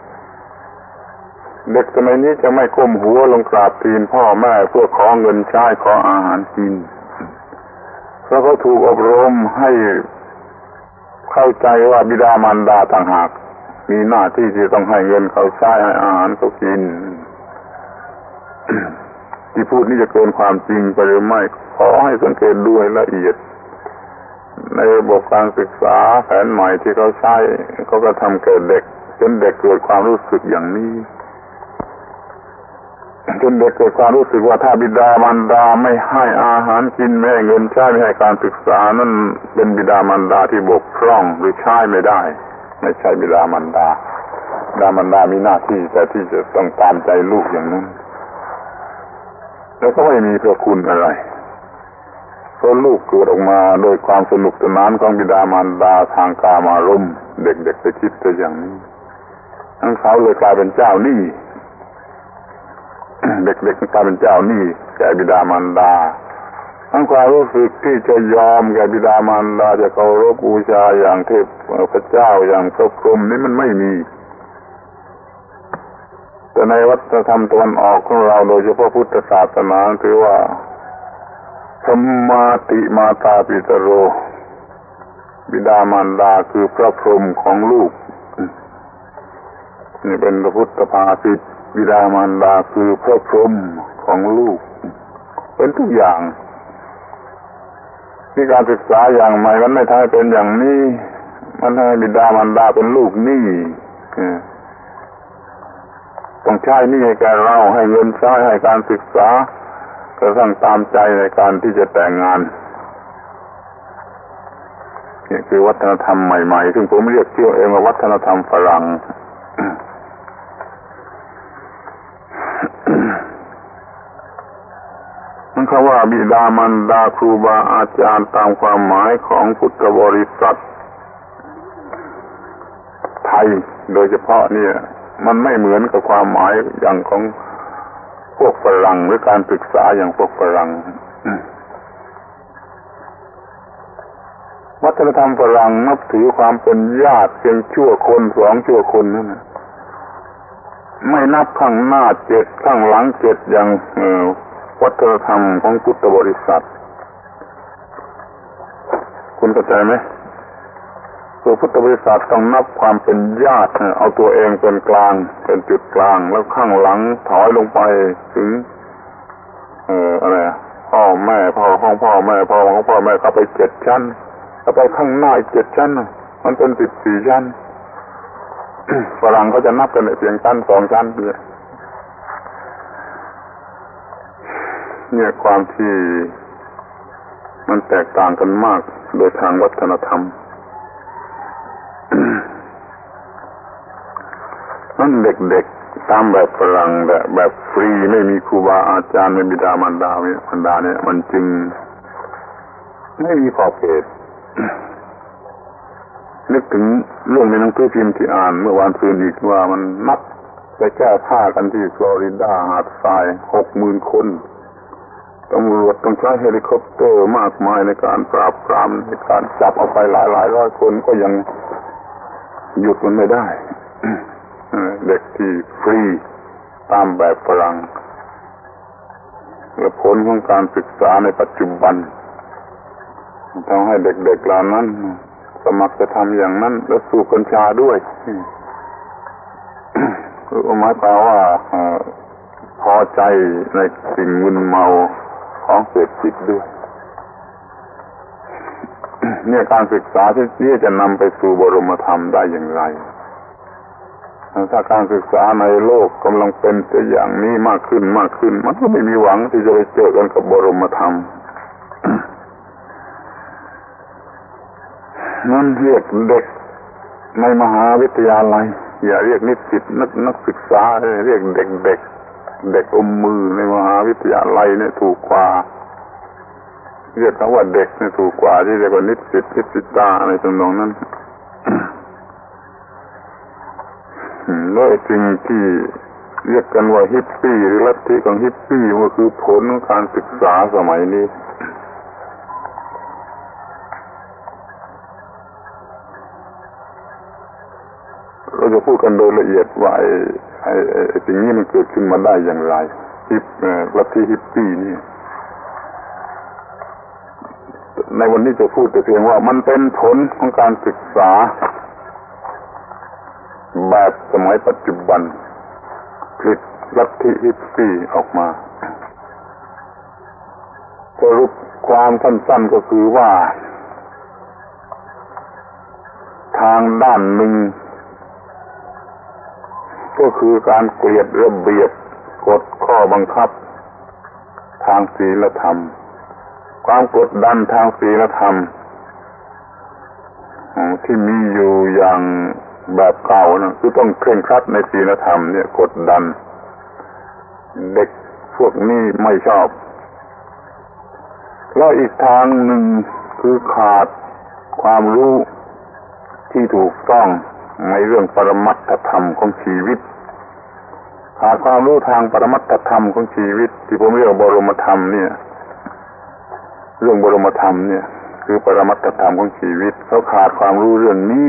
เด็กสมัยนี้จะไม่ก้มหัวลงกราบตีนพ่อแม่เพื่อขอเงินใช้ขออาหารกินเพราะเขาถูกอบรมให้เข้าใจว่าบิดามารดาต่างหากมีหน้าที่ที่ต้องให้เงินเขาใช้ให้อาหารเขากิน ที่พูดนี่จะเกินความจริงไปหรือไม่ขอให้สังเกตดูให้ละเอียดในระบบการศึกษาแผนใหม่ที่เขาใช้เขาก็ทำแก่เด็กจนเด็กเกิดความรู้สึกอย่างนี้จนเด็กเกิดความรู้สึกว่าถ้าบิดามารดาไม่ให้อาหารกินไม่ให้เงินใช้ไม่ให้การศึกษานั่นเป็นบิดามารดาที่บกพร่องหรือใช้ไม่ได้ไม่ใช่บิดามารดาบิดามารดามีหน้าที่แต่ที่จะต้องตามใจลูกอย่างนั้นแล้วก็ไม่มีพระคุณอะไรเพราะลูกเกิดออกมาโดยความสนุกสนานของบิดามารดาทางกามารมณ์เด็กๆไปคิดแต่อย่างนี้ทั้งเขาเลยกลายเป็นเจ้าหนี้เด็กๆกลายเป็นเจ้าหนี้แก่บิดามารดาทั้งความรู้สึกที่จะยอมแก่บิดามารดาจะเคารพบูชาอย่างเทพเจ้าอย่างพระพรหมนี่มันไม่มีแต่ในวัฒนธรรมตะวันออกของเราโดยเฉพาะพุทธศาสนาถือว่าสัมมาติมาตาปิตโรบิดามารดาคือพระพรหมของลูกนี่เป็นพระพุทธภาษิตบิดามารดาคือพระพรหมของลูกเป็นทุกอย่างที่การศึกษาอย่างใหม่มันไม่ทำให้เป็นอย่างนี้มันให้บิดามารดาเป็นลูกหนี้ต้องใช้หนี้ให้แก่เราให้เงินใช้ให้การศึกษากระทั่งตามใจในการที่จะแต่งงานนี่คือวัฒนธรรมใหม่ๆซึ่งผมเรียกชื่อเองว่าวัฒนธรรมฝรั่งมันคำว่าบิดามารดาครูบาอาจารย์ตามความหมายของพุทธบริษัทไทยโดยเฉพาะเนี่ยมันไม่เหมือนกับความหมายอย่างของพวกฝรั่งหรือการศึกษาอย่างพวกฝรั่งวัฒนธรรมฝรั่งนับถือความเป็นญาติเพียงชั่วคนสองชั่วคนนั่นนะไม่นับข้างหน้า7ข้างหลัง7อย่างวัฒนธรรมของพุทธบริษัทคุณเข้าใจไหมตัวพุทธบริษัทต้องนับความเป็นญาติเอาตัวเองเป็นกลางเป็นจุดกลางแล้วข้างหลังถอยลงไปถึงอะไรพ่อแม่พ่อของพ่อแม่พ่อของพ่อแม่เข้าไป7ชั้นเข้าไปข้างหน้าอีก7ชั้นมันเป็น14ชั้นฝรั่งเขาจะนับกันเพียงชั้น2ชั้นเดียวเนี่ยความที่มันแตกต่างกันมากโดยทางวัฒนธรรมนั่นเด็กๆตามแบบฝรั่งแบบฟรีไม่มีครูบาอาจารย์ไม่มีบิดามารดาเนี่ยมันจึงไม่มีขอบเขตนึกถึงเรื่องในหนังสือพิมพ์ที่อ่านเมื่อวานซืนอีกว่ามันนัดไปแก้ผ้ากันที่ฟลอริดาหาดทราย 60,000 คนตำรวจต้องใช้เฮลิคอปเตอร์มากมายในการปราบปรามในการจับเอาไปหลายร้อยคนก็ยังหยุดมันไม่ได้ เด็กที่ฟรีตามแบบฝรั่งและผลของการศึกษาในปัจจุบันทำให้เด็กๆเหล่านั้นสมัครจะทำอย่างนั้นและสูบกัญชาด้วยคือหมายความว่าพอใจในสิ่งมึนเมาของเสพติดด้วยเนี่ยการศึกษาที่นี้จะนำไปสู่บรมธรรมได้อย่างไรถ้าการศึกษาในโลกกำลังเป็นไปอย่างนี้มากขึ้นมันก็ไม่มีหวังที่จะไปเจอกันกับบรมธรรมนั่นเรียกเด็กในมหาวิทยาลัยอย่าเรียกนิสิตนักศึกษาเรียกเด็กอมมือในมหาวิทยาลัยเนี่ยถูกกว่าเรียกเขาว่าเด็กเนี่ยถูกกว่าที่เรียกว่านิสิตาอะไรตรงนั้นแล้วสิ่งที่เรียกกันว่าฮิปปี้หรือลัทธิของฮิปปี้ก็คือผลของการศึกษาสมัยนี้เราจะพูดกันโดยละเอียดว่าไอ้สิ่งนี้มันเกิดขึ้นมาได้อย่างไรลัทธิฮิปปี้นี่ในวันนี้จะพูดแต่เพียงว่ามันเป็นผลของการศึกษาแบบสมัยปัจจุบันผลิตลัทธิฮิปปี้ออกมาสรุปความสั้นๆก็คือว่าทางด้านหนึ่งก็คือการเกลียดระเบียบกฎข้อข้อบังคับทางศีลธรรมความกดดันทางศีลธรรมที่มีอยู่อย่างแบบเก่านะคือต้องเคร่งครัดในศีลธรรมเนี่ยกดดันเด็กพวกนี้ไม่ชอบแล้วอีกทางหนึ่งคือขาดความรู้ที่ถูกต้องในเรื่องปรมัตถธรรมของชีวิตขาดความรู้ทางปรมัตถธรรมของชีวิตที่ผมเรียกว่าบรมธรรมเนี่ยเรื่องบรมธรรมเนี่ยคือปรมัตถธรรมของชีวิตเขาขาดความรู้เรื่องนี้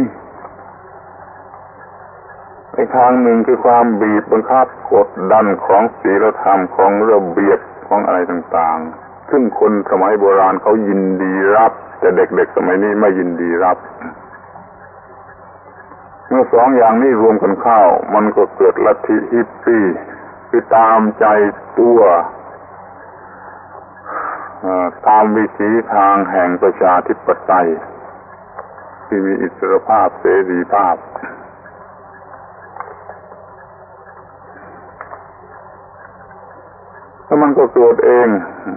อีกทางหนึ่งคือความบีบบังคับกดดันของศีลธรรมของระเบียบของอะไรต่างๆซึ่งคนสมัยโบราณเขายินดีรับแต่เด็กๆสมัยนี้ไม่ยินดีรับเมื่อสองอย่างนี้รวมกันเข้ามันก็เกิดลัทธิฮิปปี้คือตามใจตัวตามวิถีทางแห่งประชาธิปไตยที่มีอิสรภาพเสรีภาพแล้วมันก็เกิดเอง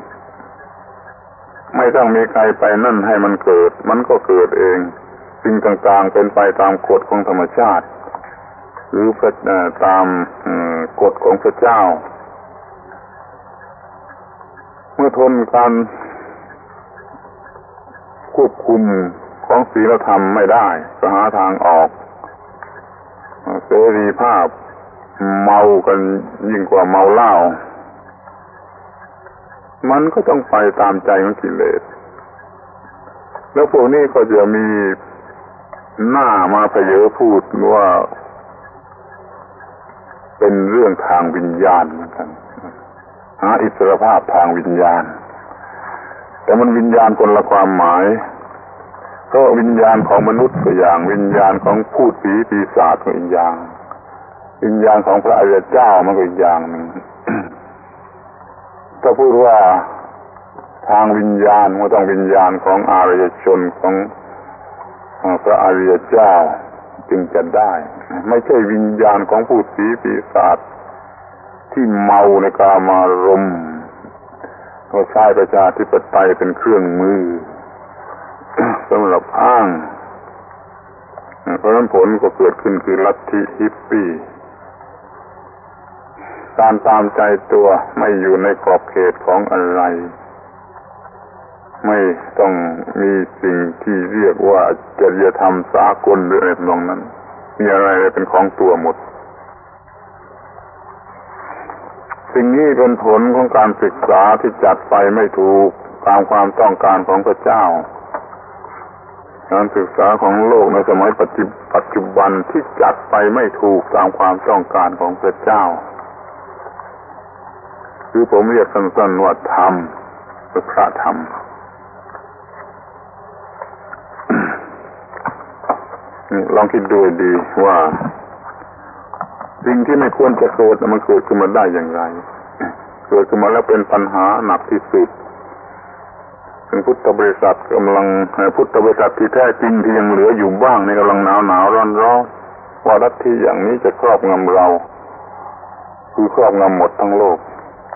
ไม่ต้องมีใครไปนั่นให้มันเกิดมันก็เกิดเองสิ่งต่างๆเป็นไปตามกฎของธรรมชาติหรือตามกฎของพระเจ้าเมื่อทนการควบคุมของศีลธรรมไม่ได้ก็หาทางออกเสรีภาพเมากันยิ่งกว่าเมาเหล้ามันก็ต้องไปตามใจของกิเลสแล้วพวกนี้ก็จะมีหน้ามาเผยพูดว่าเป็นเรื่องทางวิญญาณเหมือนกันหาอิสรภาพทางวิญญาณแต่มันวิญญาณคนละความหมายก็วิญญาณของมนุษย์ก็อย่างวิญญาณของพูดผีปีศาจก็อีกอย่างวิญญาณของพระอริยเจ้ามันก็อีกอย่างหนึ่ง ถ้าพูดว่าทางวิญญาณมันต้องวิญญาณของอริยชนของพระอริยเจ้าจึงจะได้ไม่ใช่วิญญาณของพูดผีปีศาจที่เมาในกามารมณ์ก็ใช้ประชาธิปไตยเป็นเครื่องมือ สำหรับอ้างเพราะฉะนั้นผลก็เกิดขึ้นคือลัทธิฮิปปี้การตามใจตัวไม่อยู่ในขอบเขตของอะไรไม่ต้องมีสิ่งที่เรียกว่าจริยธรรมสากลหรืออะไรตรงนั้นมีอะไรเป็นของตัวหมดสิ่งนี้เป็นผลของการศึกษาที่จัดไปไม่ถูกตามความต้องการของพระเจ้าการศึกษาของโลกในสมัยปัจจุบันที่จัดไปไม่ถูกตามความต้องการของพระเจ้าคือผมเรียกสั้นๆว่าธรรมหรือพระธรรมลองคิดดูดีว่าสิ่งที่ไม่ควรจะเกิดมันเกิดขึ้นมาได้อย่างไรเกิดขึ้นมาแล้วเป็นปัญหาหนักที่สุดซึ่งพุทธบริษัทกำลังพุทธบริษัทที่แท้จริงที่ยังเหลืออยู่บ้างในกำลังหนาวร้อนว่าลัทธิอย่างนี้จะครอบงำเราคือครอบงำหมดทั้งโลก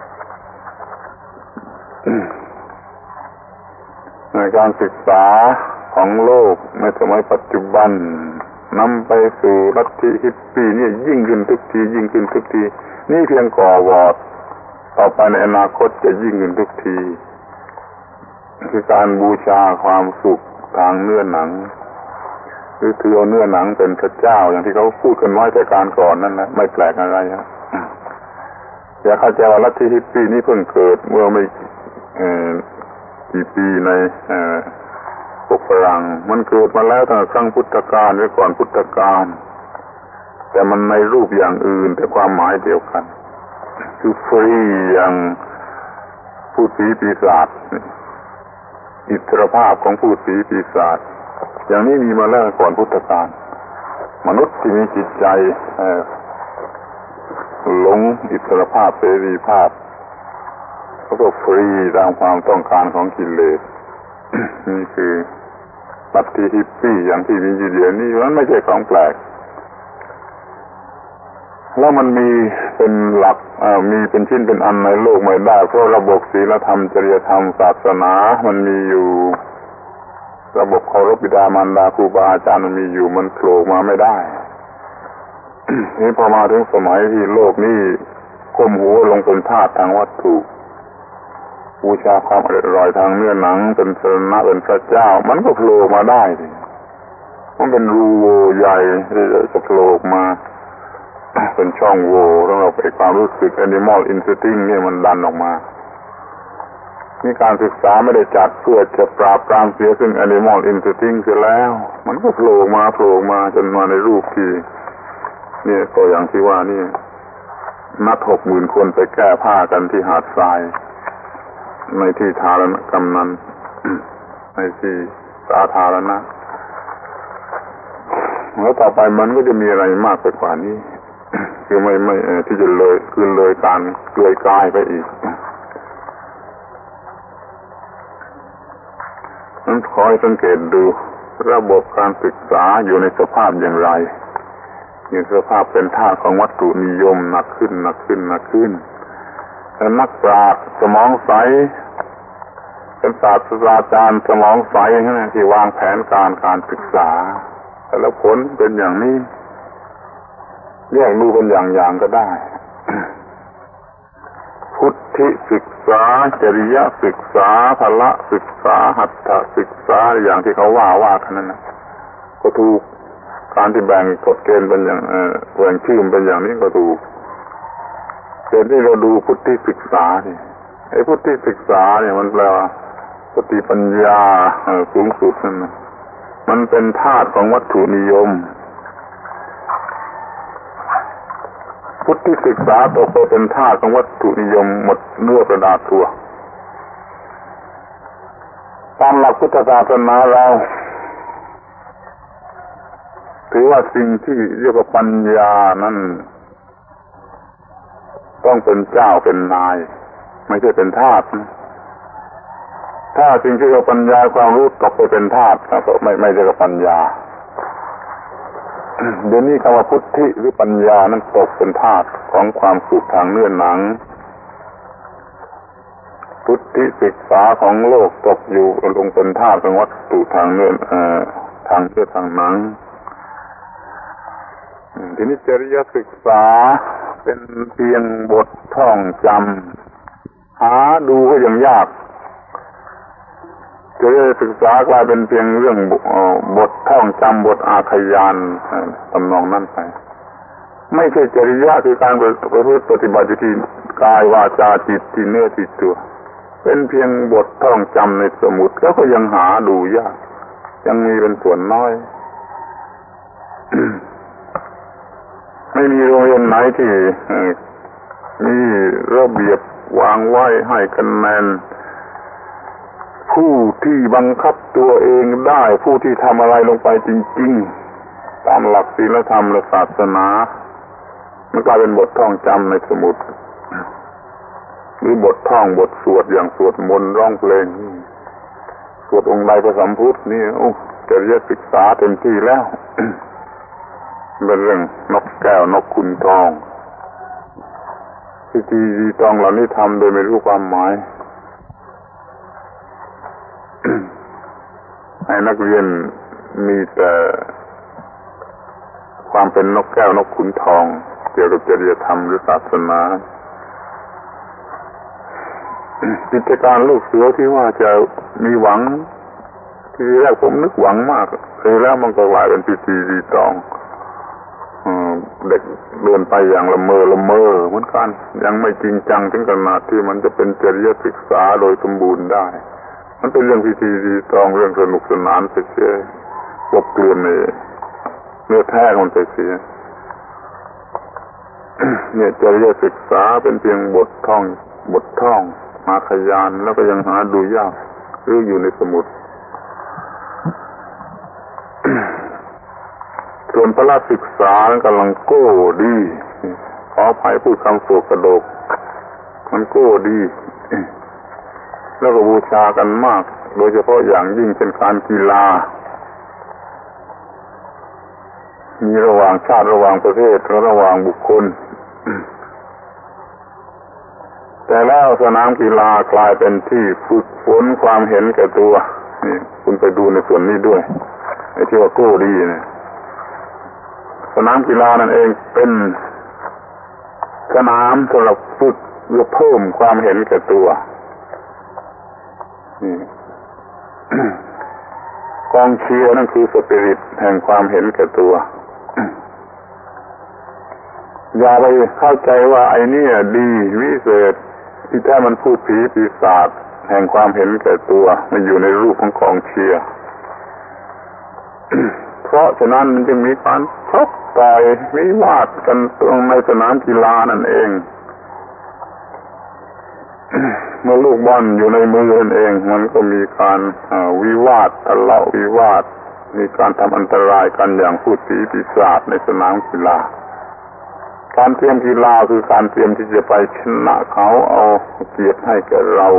ในการศึกษาของโลกในสมัยปัจจุบันนำไปสู่ลัทธิฮิปปี้นี่ยิ่งขึ้นทุกทียิ่งขึ้นทุกทีนี่เพียงก่อวอร์ดต่อไปในอนาคตจะยิ่งขึ้นทุกทีคือการบูชาความสุขทางเนื้อหนังหรือถือเอาเนื้อหนังเป็นพระเจ้าอย่างที่เขาพูดกันไว้แต่การก่อนนั่นนะไม่แปลกอะไรครับอย่าเข้าใจว่าลัทธิฮิปปี้นี่เพิ่งเกิดเมื่อไม่กี่ปีในพวกฝรั่งมันเกิดมาแล้วตั้งแต่ครั้งพุทธกาลหรือก่อนพุทธกาลแต่มันในรูปอย่างอื่นแต่ความหมายเดียวกันคือฟรีอย่างพูดผีปีศาจอิสรภาพของพูดผีปีศาจอย่างนี้มีมาแล้วก่อนพุทธกาลมนุษย์ที่มีจิตใจหลงอิสรภาพเสรีภาพเขาก็ฟรีตามความต้องการของกิเลส นี่คือลัทธิฮิปปี้อย่างที่มีอยู่เดี๋ยวนี้มันไม่ใช่ของแปลกแล้วมันมีเป็นหลักมีเป็นชิ้นเป็นอันในโลกไม่ได้เพราะระบบศีลธรรมจริยธรรมศาสนามันมีอยู่ระบบเคารพบิดามารดาครูบาอาจารย์มันมีอยู่มันโผล่มาไม่ได้ นี่พอมาถึงสมัยที่โลกนี้ก้มหัวลงเป็นทาสทางวัตถุบูชาความอร่อยทางเนื้อหนังเป็นสนะเป็นพระเจ้ามันก็โผล่มาได้สิมันเป็นรูโหว่ใหญ่ที่จะโผล่มาเป็นช่องโหว่แล้วเราไปความรู้สึก animal instinct นี่มันดันออกมานี่การศึกษาไม่ได้จัดเพื่อจะปราบปรามเสียซึ่ง animal instinct เสียแล้วมันก็โผล่มาจนมาในรูปที่นี่ตัวอย่างที่ว่านี่นัด 60,000 คนไปแก้ผ้ากันที่หาดทรายในที่ทารณกรรมนั้น ในที่สาธารณะแล้วต่อไปมันก็จะมีอะไรมากไปกว่านี้ คือไม่ที่จะเลยคือเลยการเกลื่อยกลายไปอีกนั้นขอให้สังเกตดูระบบการศึกษาอยู่ในสภาพอย่างไรอยู่สภาพเป็นท่าของวัตถุนิยมหนักขึ้นแต่นักปราชญ์สมองใสเป็นศาสตราจารย์สมองใสที่วางแผนการศึกษาแต่ละผลเป็นอย่างนี้แยกดูเป็นอย่างก็ได้ พุทธิศึกษาจริยศึกษาพละศึกษาหัตถศึกษาอย่างที่เขาว่ากันนั้นนะก็ถูกการที่แบ่งกฎเกณฑ์เป็นอย่างแบ่งชื่อเป็นอย่างนี้ก็ถูกเดี๋ยวนี้เราดูพุทธิศึกษานี่ไอ้พุทธิศึกษาเนี่ยมันแปลว่าสติปัญญาสูงสุดนั่นนะมันเป็นธาตุของวัตถุนิยมพุทธิศึกษาตกไปเป็นธาตุของวัตถุนิยมหมดเนื้อประดาตัวตามหลักพุทธศาสนาเราถือว่าสิ่งที่เรียกว่าปัญญานั้นต้องเป็นเจ้าเป็นนายไม่ใช่เป็นทาสถ้าสิ่งที่เรียกว่าปัญญาความรู้ตกไปเป็นทาสก็ไม่ใช่ปัญญาเดี๋ยวนี้คำว่าพุทธิหรือปัญญานั้นตกเป็นทาสของความสุขทางเนื้อหนังพุทธิศึกษาของโลกตกอยู่ลงเป็นทาสของวัตถุทางเนื้อทางหนังทีนี้จริยศึกษาเป็นเพียงบทท่องจำหาดูก็ยังยากจริยศึกษากลายเป็นเพียงเรื่องบทท่องจำบทอาขยานตำนองนั้นไปไม่ใช่จริยะคือการประพฤติปฏิบัติที่กายวาจาจิตที่เนื้อที่ตัวเป็นเพียงบทท่องจำในสมุดแล้วก็ยังหาดูยากยังมีเป็นส่วนน้อย ไม่มีโรงเรียนไหนที่มีระเบียบวางไว้ให้คะแนนผู้ที่บังคับตัวเองได้ผู้ที่ทำอะไรลงไปจริงๆตามหลักศีลธรรมและศาสนามันกลายเป็นบทท่องจำในสมุดหรือบทท่องบทสวดอย่างสวดมนต์ร้องเพลงสวดองค์ใดพระสัมพุทธนี่จริยศึกษาเต็มที่แล้ว เป็นเรื่องนกแก้วนกขุนทองพิธีรีตองเหล่านี้ทำโดยไม่รู้ความหมาย ให้นักเรียนมีแต่ความเป็นนกแก้วนกขุนทองเกี่ยวกับจริยธรรมหรือศาสนากิจการลูกเสือที่ว่าจะมีหวังทีแรกผมนึกหวังมากเลยแล้วมันก็กลายเป็นพิธีรีตองเด็กเดินไปอย่างละเมอเหมือนกันยังไม่จริงจังถึงขนาดที่มันจะเป็นจริยศึกษาโดยสมบูรณ์ได้มันเป็นเรื่องพิธีรีตองเรื่องสนุกสนานไปเสียกลบเกลื่อนในเนื้อแท้มันไปเสีย เนี่ยจริยศึกษาเป็นเพียงบทท่องมาขยานแล้วก็ยังหาดูยากหรืออยู่ในสมุด ส่วนพละศึกษากำลังโก้ดีขออภัยพูดคำโศกกระโดกมันโก้ดีแล้วก็บูชากันมากโดยเฉพาะอย่างยิ่งเป็นการกีฬามีระหว่างชาติระหว่างประเทศและระหว่างบุคคลแต่แล้วสนามกีฬากลายเป็นที่ฝึกฝนความเห็นแก่ตัวนี่คุณไปดูในส่วนนี้ด้วยไอ้ที่ว่าโก้ดีเนี่ยสนามกีฬานั่นเองเป็นสนามสำหรับฝึกหรือเพิ่มความเห็นแก่ตัวนี่ กองเชียร์นั่นคือสปิริตแห่งความเห็นแก่ตัว อย่าไปเข้าใจว่าไอ้นี่ดีวิเศษที่แท้มันพูดผีปีศาจแห่งความเห็นแก่ตัวมันอยู่ในรูปของกองเชียร์ เพราะฉะนั้นมันจึงมีการชกต่อยวิวาทกันตรงในสนามกีฬานั่นเอง เมื่อลูกบอลอยู่ในมือนั่นเองมันก็มีการวิวาททะเลาะวิวาทมีการทำอันตรายกันอย่างพูดผีปีศาจในสนามกีฬาการเตรียมกีฬาคือการเตรียมที่จะไปชนะเขาเอาเกียรติให้แก่เรา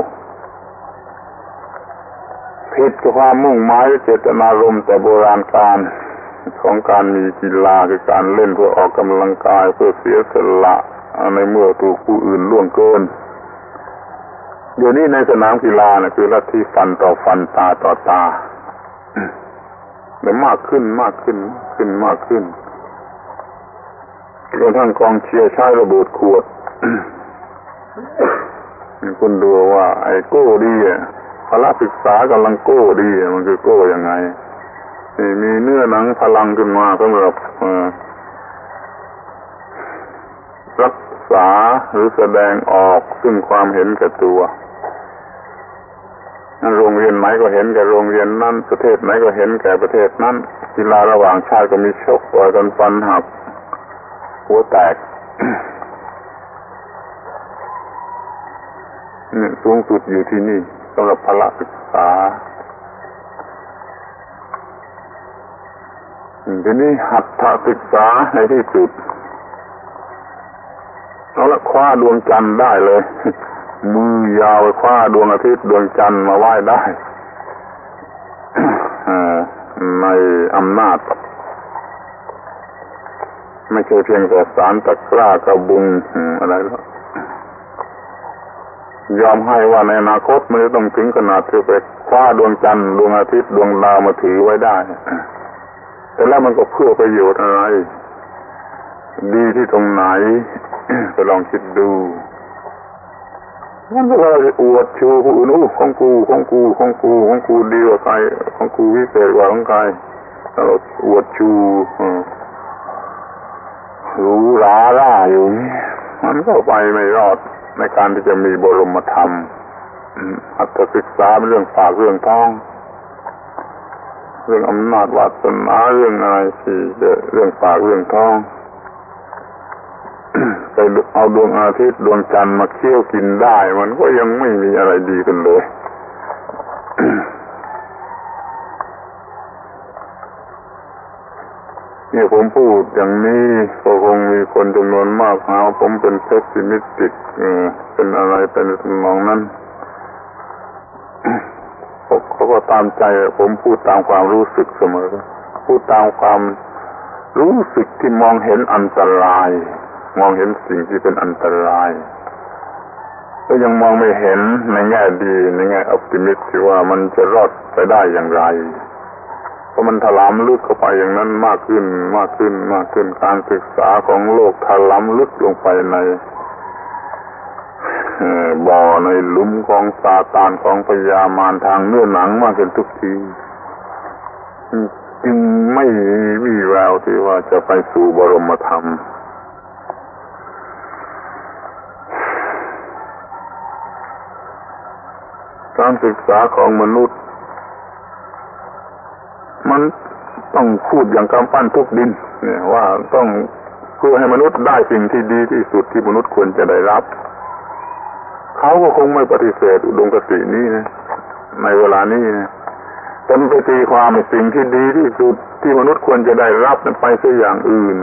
ผิดกับความมุ่งหมายและเจตนารมณ์แต่โบราณกาลของการมีกีฬาคือการเล่นเพื่อออกกำลังกายเพื่อเสียสละในเมื่อถูกผู้อื่นล่วงเกินเดี๋ยวนี้ในสนามกีฬานะคือลัทธิฟันต่อฟันตาต่อตาแต่มากขึ้นมากขึ้นจนทั้งกองเชียร์ใช้ระเบิดขวด คุณดูว่าไอ้โก้ดีพละศึกษากำลังโก้ดีมันคือโก้ยังไงมีเนื้อหนังพลังขึ้นมาสำหรับรักษาหรือแสดงออกซึ่งความเห็นแก่ตัวโรงเรียนไหนก็เห็นแก่โรงเรียนนั้นประเทศไหนก็เห็นแก่ประเทศนั้นกีฬาระหว่างชาติก็มีชกต่อยกันฟันหักหัวแตกนี่สูงสุดอยู่ที่นี่สำหรับพละศึกษาทีนี้หัตถศึกษาในที่สุดเอาละคว้าดวงจันทร์ได้เลยมือยาวคว้าดวงอาทิตย์ดวงจันทร์มาไหว้ได้ ในอำนาจไม่ใช่เพียงแต่สารตะกร้ากระบุงอะไรแล้วยอมให้ว่าในอนาคตมันจะต้องถึงขนาดที่ไปคว้าดวงจันทร์ดวงอาทิตย์ดวงดาวมาถือไว้ได้แต่แล้วมันก็เพื่อประโยชน์อะไรดีที่ตรงไหน ไปลองคิดดูมันก็เลยอวดชูผู้อื่นของกูดีกว่าใครของกูวิเศษกว่าของใครแล้วอวดชูหรูหราล่าอยู่มันก็ไปไม่รอดในการที่จะมีบรมธรรมอัตถศึกษาเป็นเรื่องฝากเรื่องท้องเรื่องอำนาจวาสนาเรื่องอะไรที่เรื่องฝากเรื่องท้องไปเอาดวงอาทิตย์ดวงจันทร์มาเคี่ยวกินได้มันก็ยังไม่มีอะไรดีกันเลย เนี่ยผมพูดอย่างนี้ก็คงมีคนจำนวนมากหาว่าผมเป็นเพสซิมิสติกเป็นอะไรเป็นทำนองนั้น เขาก็ตามใจผมพูดตามความรู้สึกเสมอพูดตามความรู้สึกที่มองเห็นอันตรายมองเห็นสิ่งที่เป็นอันตรายก็ยังมองไม่เห็นในแง่ดีในแง่ออพติมิสต์ที่ว่ามันจะรอดไปได้อย่างไรเพราะมันถลำลึกเข้าไปอย่างนั้นมากขึ้นการศึกษาของโลกถลำลึกลงไปในบ่อในหลุมของซาตานของพยามารทางเนื้อหนังมากขึ้นทุกทีจึงไม่มีแววที่ว่าจะไปสู่บรมธรรมการศึกษาของมนุษย์มันต้องพูดอย่างกำปั้นทุบดินเนี่ยว่าต้องเพื่อให้มนุษย์ได้สิ่งที่ดีที่สุดที่มนุษย์ควรจะได้รับเขาก็คงไม่ปฏิเสธอุดมคตินี้นะในเวลานี้นะแต่มันไปตีความในสิ่งที่ดีที่สุดที่มนุษย์ควรจะได้รับนั้นไปซะอย่างอื่น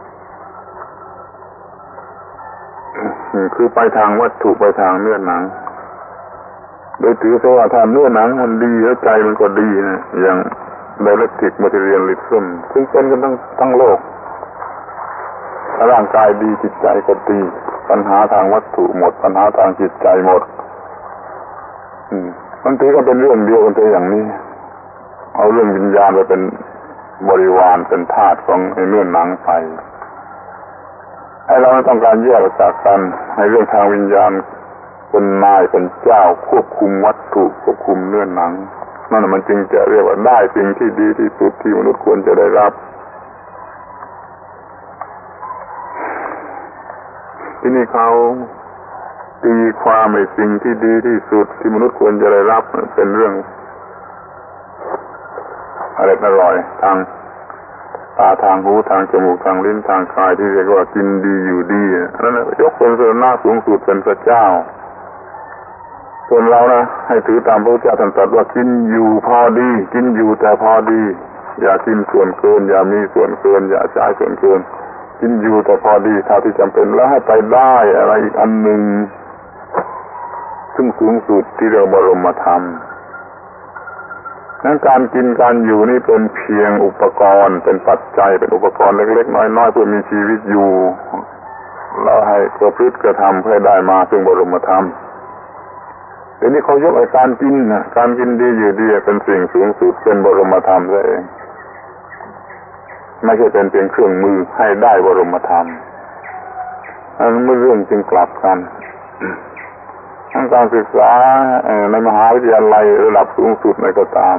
คือไปทางวัตถุไปทางเนื้อหนังโดยถือซะว่าถ้าเนื้อหนังมันดีแล้วใจมันก็ดีนะอย่าง dialectic materialism ซึ่งเป็นกันทั้งโลกถ้าร่างกายดีจิตใจก็ดีปัญหาทางวัตถุหมดปัญหาทางจิตใจหมดมันถือก็เป็นเรื่องเดียวกันแต่อย่างนี้เอาเรื่องวิญญาณไปเป็นบริวารเป็นธาตุของเนื้อหนังไปให้เราไม่ต้องการแยกจากกันให้เรื่องทางวิญญาณเป็นนายเป็นเจ้าควบคุมวัตถุควบคุมเนื้อหนังนั่นมันจึงจะเรียกว่าได้สิ่งที่ดีที่สุดที่มนุษย์ควรจะได้รับที่นี่เขาตีความในสิ่งที่ดีที่สุดที่มนุษย์ควรจะได้รับเป็นเรื่องอร่อยทางตาทางหูทางจมูกทางลิ้นทางกายที่เรียกว่ากินดีอยู่ดีนั่นยกเป็นสรณะสูงสุดเป็นพระเจ้าส่วนเรานะให้ถือตามพระเจ้าท่านตรัสว่ากินอยู่พอดีกินอยู่แต่พอดีอย่ากินส่วนเกินอย่ามีส่วนเกินอย่าใช้ส่วนเกินกินอยู่แต่พอดีเท่าที่จำเป็นแล้วให้ไปได้อะไรอีกอันหนึ่งซึ่งสูงสุดที่เรียกบรมธรรมนั้นการกินการอยู่นี่เป็นเพียงอุปกรณ์เป็นปัจจัยเป็นอุปกรณ์เล็กๆน้อยๆเพื่อมีชีวิตอยู่แล้วให้ประพฤติกระทำเพื่อได้มาซึ่งบรมธรรมเดี๋ยวนี้เขายกไอ้การกินนะการกินดีอยู่ดีเป็นสิ่งสูงสุดเป็นบรมธรรมซะเองไม่ใช่เป็นเพียงเครื่องมือให้ได้บรมธรรมอันนี้เรื่องจึงกลับกันทั้งการศึกษาในมหาวิทยาลัยระดับสูงสุดในก็ตาม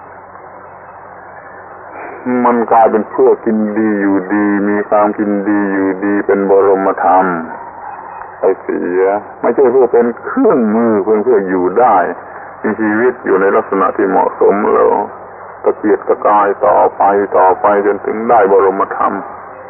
มันกลายเป็นเพื่อกินดีอยู่ดีมีความกินดีอยู่ดีเป็นบรมธรรมไปเสียไม่ใช่เพื่อเป็นเครื่องมือเพื่ออยู่ได้มีชีวิตอยู่ในลักษณะที่เหมาะสมแล้วตะเกียกตะกายต่อไปจนถึงได้บรมธรรม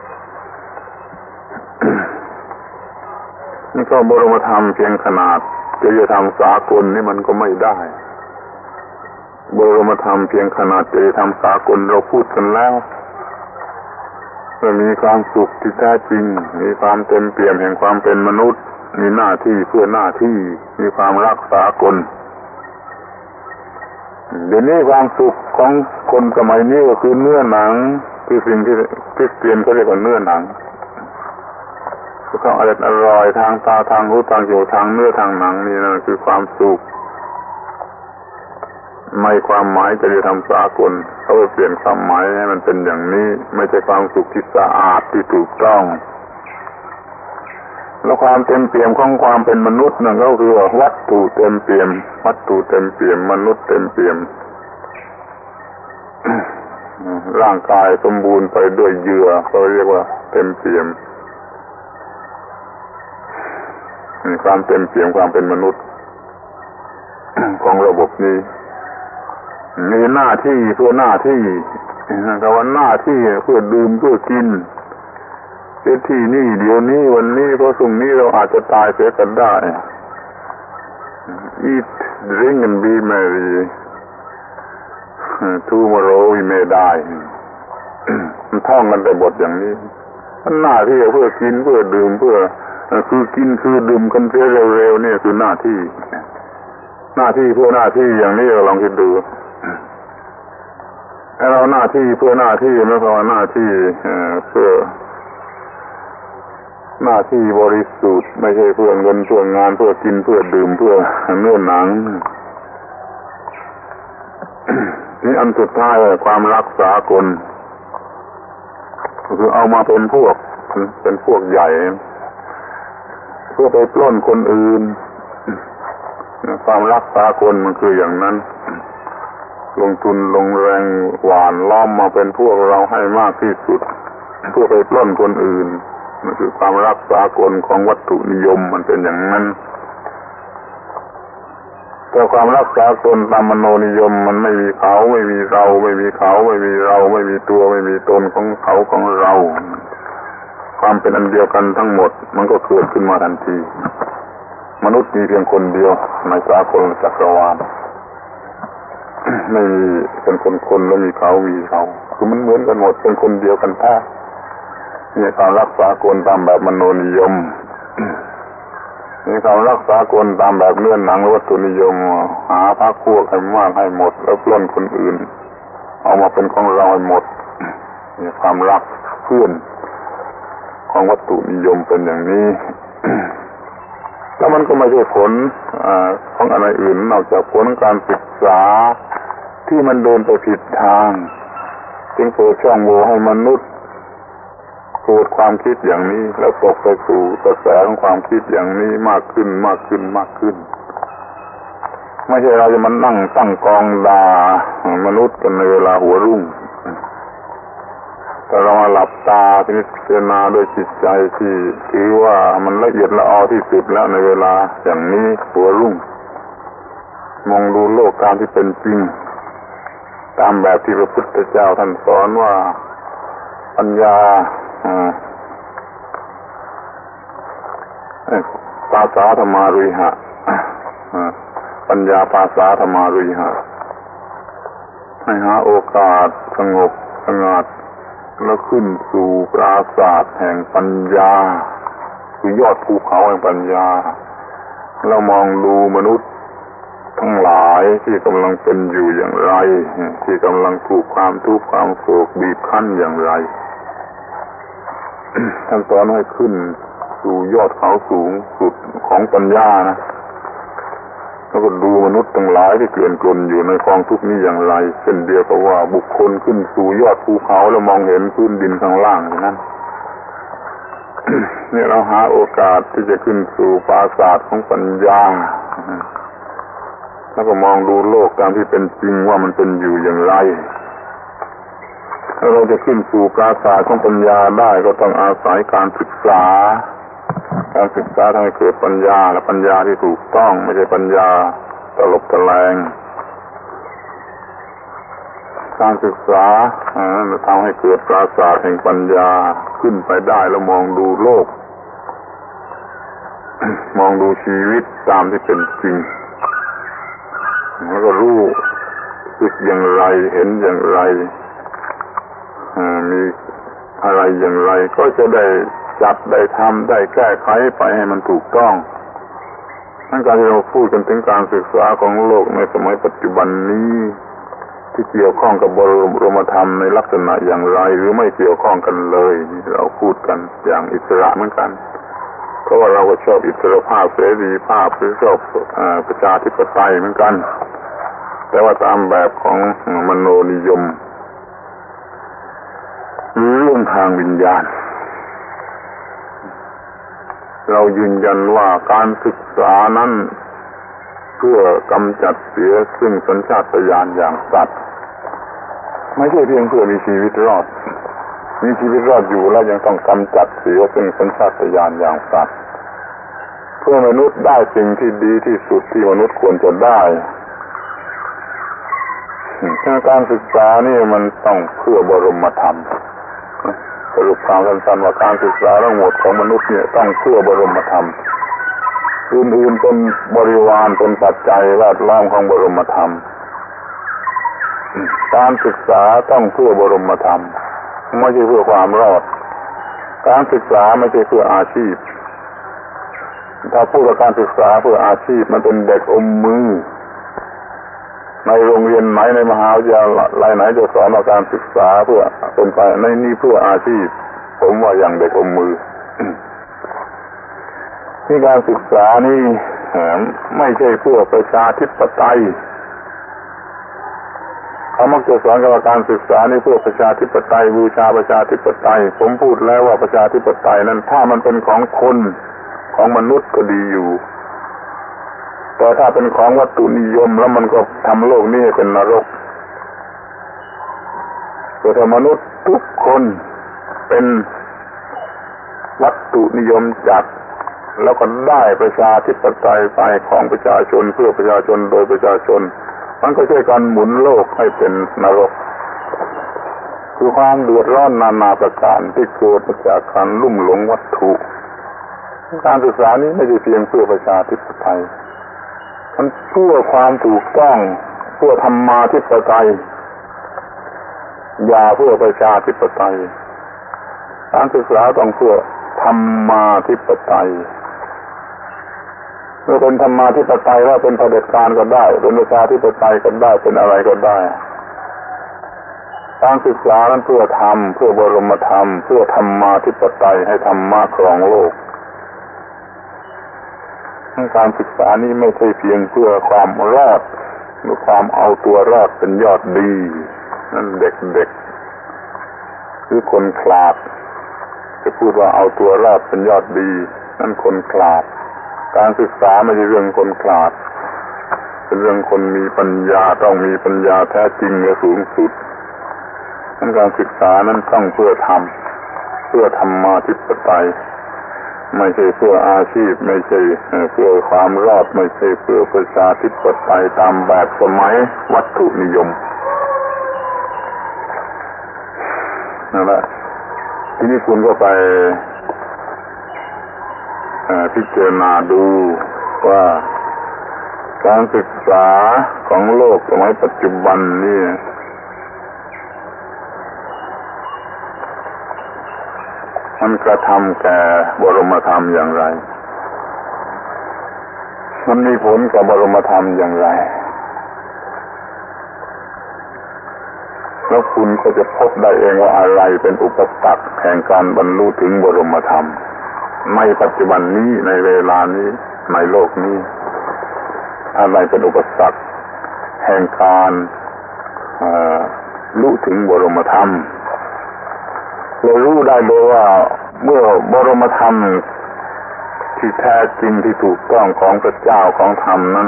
นี่ก็บรมธรรมเพียงขนาดจริยธรรมสากลนี่มันก็ไม่ได้บรมธรรมเพียงขนาดจริยธรรมสากลเราพูดกันแล้วมีความสุขที่แท้จริงมีความเต็มเปี่ยมแห่งความเป็นมนุษย์มีหน้าที่เพื่อหน้าที่มีความรักสากลเดี๋ยวนี้ความสุขของคนสมัยนี้ก็คือเนื้อหนังคือสิ่งที่คริสเตียนเขาเรียกว่าเนื้อหนังความอร่อยทางตาทางหูทางจมูกทางเนื้อทางหนังนี่นั่นคือความสุขไม่ความหมายจะได้ทำสากลเขาเปลี่ยนความหมายให้มันเป็นอย่างนี้ไม่ใช่ความสุขที่สะอาดที่ถูกต้องแล้วความเต็มเปี่ยมของความเป็นมนุษย์นั่นก็คือวัตถุเต็มเปี่ยมวัตถุเต็มเปี่ยมมนุษย์เต็มเปี่ยม ร่างกายสมบูรณ์ไปด้วยเหยื่อเขาเรียกว่าเต็มเปี่ยมความเต็มเปี่ยมความเป็นมนุษย์ ของระบบนี้มีหน้าที่เพื่อหน้าที่แต่ว่าหน้าที่เพื่อดื่มเพื่อกินที่นี่เดี๋ยวนี้วันนี้เพราะพรุ่งนี้เราอาจจะตายเสียกันได้ Eat, drink and be merry tomorrow we may die มันท่องกันแต่บทอย่างนี้มันหน้าที่เพื่อกินเพื่อดื่มเพื่อคือกินคือดื่มกันเสียเร็วๆนี่คือหน้าที่เพื่อหน้าที่เราลองคิดดูให้เราหน้าที่เพื่อหน้าที่ไม่พอหน้าที่เพื่อหน้าที่บริสุทธิ์ไม่ใช่เพื่อเงินเพื่องานเพื่อกินเพื่อดื่มเพื่อเนื้อหนัง นี่อันสุดท้ายความรักษากลคือเอามาเป็นพวกใหญ่เพื่อไปปล้นคนอื่นความรักษากลมันคืออย่างนั้นลงทุนลงแรงหว่านล้อมมาเป็นพวกเราให้มากที่สุดเพื่อไปปล้นคนอื่นมันคือความรักษากลของวัตถุนิยมมันเป็นอย่างนั้นแต่ความรักษากลตามมโนนิยมมันไม่มีเขาไม่มีเราไม่มีเขาไม่มีเราไม่มีตัวไม่มีตนของเขาของเราความเป็นอันเดียวกันทั้งหมดมันก็เกิดขึ้นมาทันทีมนุษย์มีเพียงคนเดียวในสากลจักรวาลไม่มีเป็นคนแล้วมีเขามีเราคือมันเหมือนกันหมดเป็นคนเดียวกันแท้นี่การรักษากลตามแบบมโนนิยมนี่การรักษากลตามแบบเนื้อหนังวัตถุนิยมหาพรรคพวกให้มากให้หมดแล้วปล้นคนอื่นเอามาเป็นของเราให้หมดนี่ความรักเพื่อนของวัตถุนิยมเป็นอย่างนี้ แล้วมันก็ไม่ใช่ผลของอะไรอื่นนอกจากผลของการศึกษาที่มันเดินไปผิดทางจึงเปิดช่องโหว่ให้มนุษย์เกิดความคิดอย่างนี้แล้วตกไปสู่กระแสของความคิดอย่างนี้มากขึ้นมากขึ้นมากขึ้นไม่ใช่เราจะมานั่งตั้งกองด่ามนุษย์กันในเวลาหัวรุ่งแต่เรามาหลับตาพิจารณาโดยจิตใจที่ถือว่ามันละเอียดละออที่สุดแล้วในเวลาอย่างนี้หัวรุ่งมองดูโลกตามที่เป็นจริงตามแบบที่พระพุทธเจ้าท่านสอนว่าปัญญาภาษาธรรมาริหะปัญญาภาษาธรรมาริหะให้หาโอกาสสงบสงัดแล้วขึ้นสู่ปราสาทแห่งปัญญาคือยอดภูเขาแห่งปัญญาแล้วมองดูมนุษย์ทั้งหลายที่กำลังเป็นอยู่อย่างไรที่กำลังถูกความทุกข์ความโศกบีบคั้นอย่างไร ท่านสอนให้ขึ้นสู่ยอดเขาสูงสุดของปัญญานะแล้วก็ดูมนุษย์ทั้งหลายที่เกลื่อนกลนอยู่ในกองทุกข์นี้อย่างไรเช่นเดียวกับว่าบุคคลขึ้นสู่ยอดภูเขาแล้วมองเห็นพื้นดินข้างล่างอย่างนั้น เนี่ยเราหาโอกาสที่จะขึ้นสู่ปราสาทของปัญญาแล้วก็มองดูโลกตามที่เป็นจริงว่ามันเป็นอยู่อย่างไรถ้าเราจะขึ้นสู่ปราสาทของปัญญาได้ก็ต้องอาศัยการศึกษาทำให้เกิดปัญญาและปัญญาที่ถูกต้องไม่ใช่ปัญญาตลบตะแลงการศึกษาทำให้เกิดปราสาทแห่งปัญญาขึ้นไปได้แล้วมองดูโลก มองดูชีวิตตามที่เป็นจริงแล้วก็รู้สึกอย่างไรเห็นอย่างไรมีอะไรอย่างไรก็จะได้จัดได้ทำได้แก้ไขไปให้มันถูกต้องนั่นการที่เราพูดกันถึงการศึกษาของโลกในสมัยปัจจุบันนี้ที่เกี่ยวข้องกับบรมธรรมในลักษณะอย่างไรหรือไม่เกี่ยวข้องกันเลยเราพูดกันอย่างอิสระเหมือนกันเพราะว่าเราก็ชอบอิสรภาพเสรีภาพหรือชอบประชาธิปไตยเหมือนกันแต่ว่าตามแบบของมโนนิยมเรื่องทางวิญญาณเรายืนยันว่าการศึกษานั้นเพื่อกำจัดเสียซึ่งสัญชาตญาณอย่างสัตว์ไม่ใช่เพียงเพื่อมีชีวิตรอดมีชีวิตรอดอยู่แล้วยังต้องกำจัดเสียซึ่งสัญชาตญาณอย่างสัตว์เพื่อมนุษย์ได้สิ่งที่ดีที่สุดที่มนุษย์ควรจะได้การศึกษานี่มันต้องเพื่อบรมธรรมสรุปความสั้นๆว่าการศึกษาทั้งหมดของมนุษย์เนี่ยต้องเพื่อบรมธรรมอื่นๆเป็นบริวารเป็นปัจจัยแวดล้อมของบรมธรรมการศึกษาต้องเพื่อบรมธรรมไม่ใช่เพื่อความรอดการศึกษาไม่ใช่เพื่ออาชีพถ้าพูดว่าการศึกษาเพื่ออาชีพมันเป็นเด็กอมมือในโรงเรียนไหนในมหาวิทยาลัยไหนจะสอนว่าการศึกษาเพื่อเป็นไปในนี้เพื่ออาชีพผมว่าอย่างเด็กอมมือ ที่การศึกษานี่ไม่ใช่เพื่อประชาธิปไตยเขามักจะสอนกันว่าการศึกษานี่เพื่อประชาธิปไตยบูชาประชาธิปไตยผมพูดแล้วว่าประชาธิปไตยนั้นถ้ามันเป็นของคนของมนุษย์ก็ดีอยู่แต่ถ้าเป็นของวัตถุนิยมแล้วมันก็ทำโลกนี้ให้เป็นนรกแต่ถ้ามนุษย์ทุกคนเป็นวัตถุนิยมจัดแล้วก็ได้ประชาธิปไตยไปของประชาชนเพื่อประชาชนโดยประชาชนมันก็ช่วยกันหมุนโลกให้เป็นนรกคือความเดือดร้อนนานาประการที่เกิดมาจากการลุ่มหลงวัตถุการศึกษานี้ไม่ใช่เพียงเพื่อประชาธิปไตยมันเพื่อความถูกต้องเพื่อธรรมาธิปไตยอย่าเพื่อประชาธิปไตยการศึกษาต้องเพื่อธรรมาธิปไตยเมื่อเป็นธรรมาธิปไตยแล้วเป็นเผด็จการก็ได้เป็นประชาธิปไตยก็ได้เป็นอะไรก็ได้การศึกษานั้นเพื่อธรรมเพื่อบรมธรรมเพื่อธรรมาธิปไตยให้ธรรมะครองโลกการศึกษานี้ไม่ใช่เพียงเพื่อความรอดหรือความเอาตัวรอดเป็นยอดดีนั่นเด็กๆหรือคนขลาดจะพูดว่าเอาตัวรอดเป็นยอดดีนั่นคนขลาดการศึกษาไม่ใช่เรื่องคนขลาดเป็นเรื่องคนมีปัญญาต้องมีปัญญาแท้จริงและสูงสุดนั่นการศึกษานั้นต้องเพื่อธรรมเพื่อธรรมาธิปไตยไม่ใช่เพื่ออาชีพไม่ใช่เพื่อความรอดไม่ใช่เพื่อประชาธิปไตยตามแบบสมัยวัตถุนิยมนั่นแหละทีนี้คุณก็ไปพิจารณาดูว่าการศึกษาของโลกสมัยปัจจุบันนี่มันกระทำแก่บรมธรรมอย่างไรมันมีผลกับบรมธรรมอย่างไรแล้วคุณก็จะพบได้เองว่าอะไรเป็นอุปสรรคแห่งการบรรลุถึงบรมธรรมในปัจจุบันนี้ในเวลานี้ในโลกนี้อะไรเป็นอุปสรรคแห่งการรู้ถึงบรมธรรมเรารู้ได้เลยว่าเมื่อบรมธรรมที่แท้จริงที่ถูกต้องของพระเจ้าของธรรมนั้น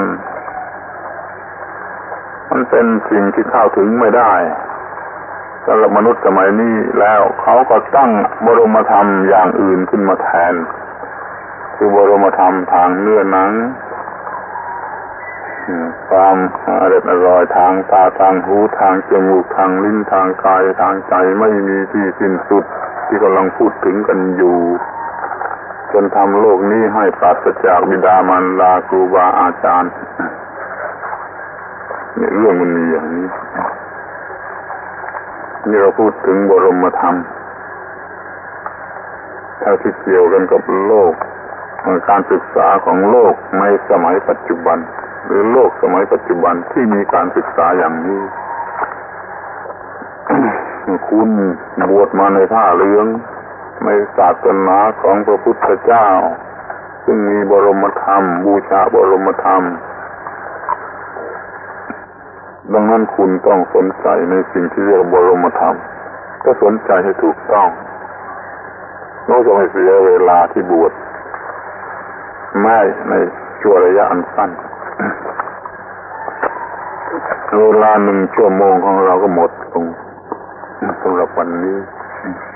มันเป็นสิ่งที่เข้าถึงไม่ได้สำหรับมนุษย์สมัยนี้แล้วเขาก็ตั้งบรมธรรมอย่างอื่นขึ้นมาแทนคือบรมธรรมทางเนื้อหนังความอร่อยทางตาทางหูทางจมูกทางลิ้นทางกายทางใจไม่มีที่สิ้นสุดที่กำลังพูดถึงกันอยู่จนทำโลกนี้ให้ปราศจากบิดามารดาครูบาอาจารย์นี่เรื่องมันมีอย่างนี้นี่เราพูดถึงบรมธรรมถ้าที่เกี่ยวกันกับโลกการศึกษาของโลกในสมัยปัจจุบันหรือโลกสมัยปัจจุบันที่มีการศึกษาอย่างนี้ คุณบวชมาในผ้าเหลืองในศาสนาของพระพุทธเจ้าซึ่งมีบรมธรรมบูชาบรมธรรมดังนั้นคุณต้องสนใจในสิ่งที่เรียกบรมธรรมก็สนใจให้ถูกต้องไม่ต้องให้เสียเวลาที่บวชไม่ในช่วงระยะอันสั้นเวลา1 ชั่วโมงของเราก็หมดลงสำหรับวันนี้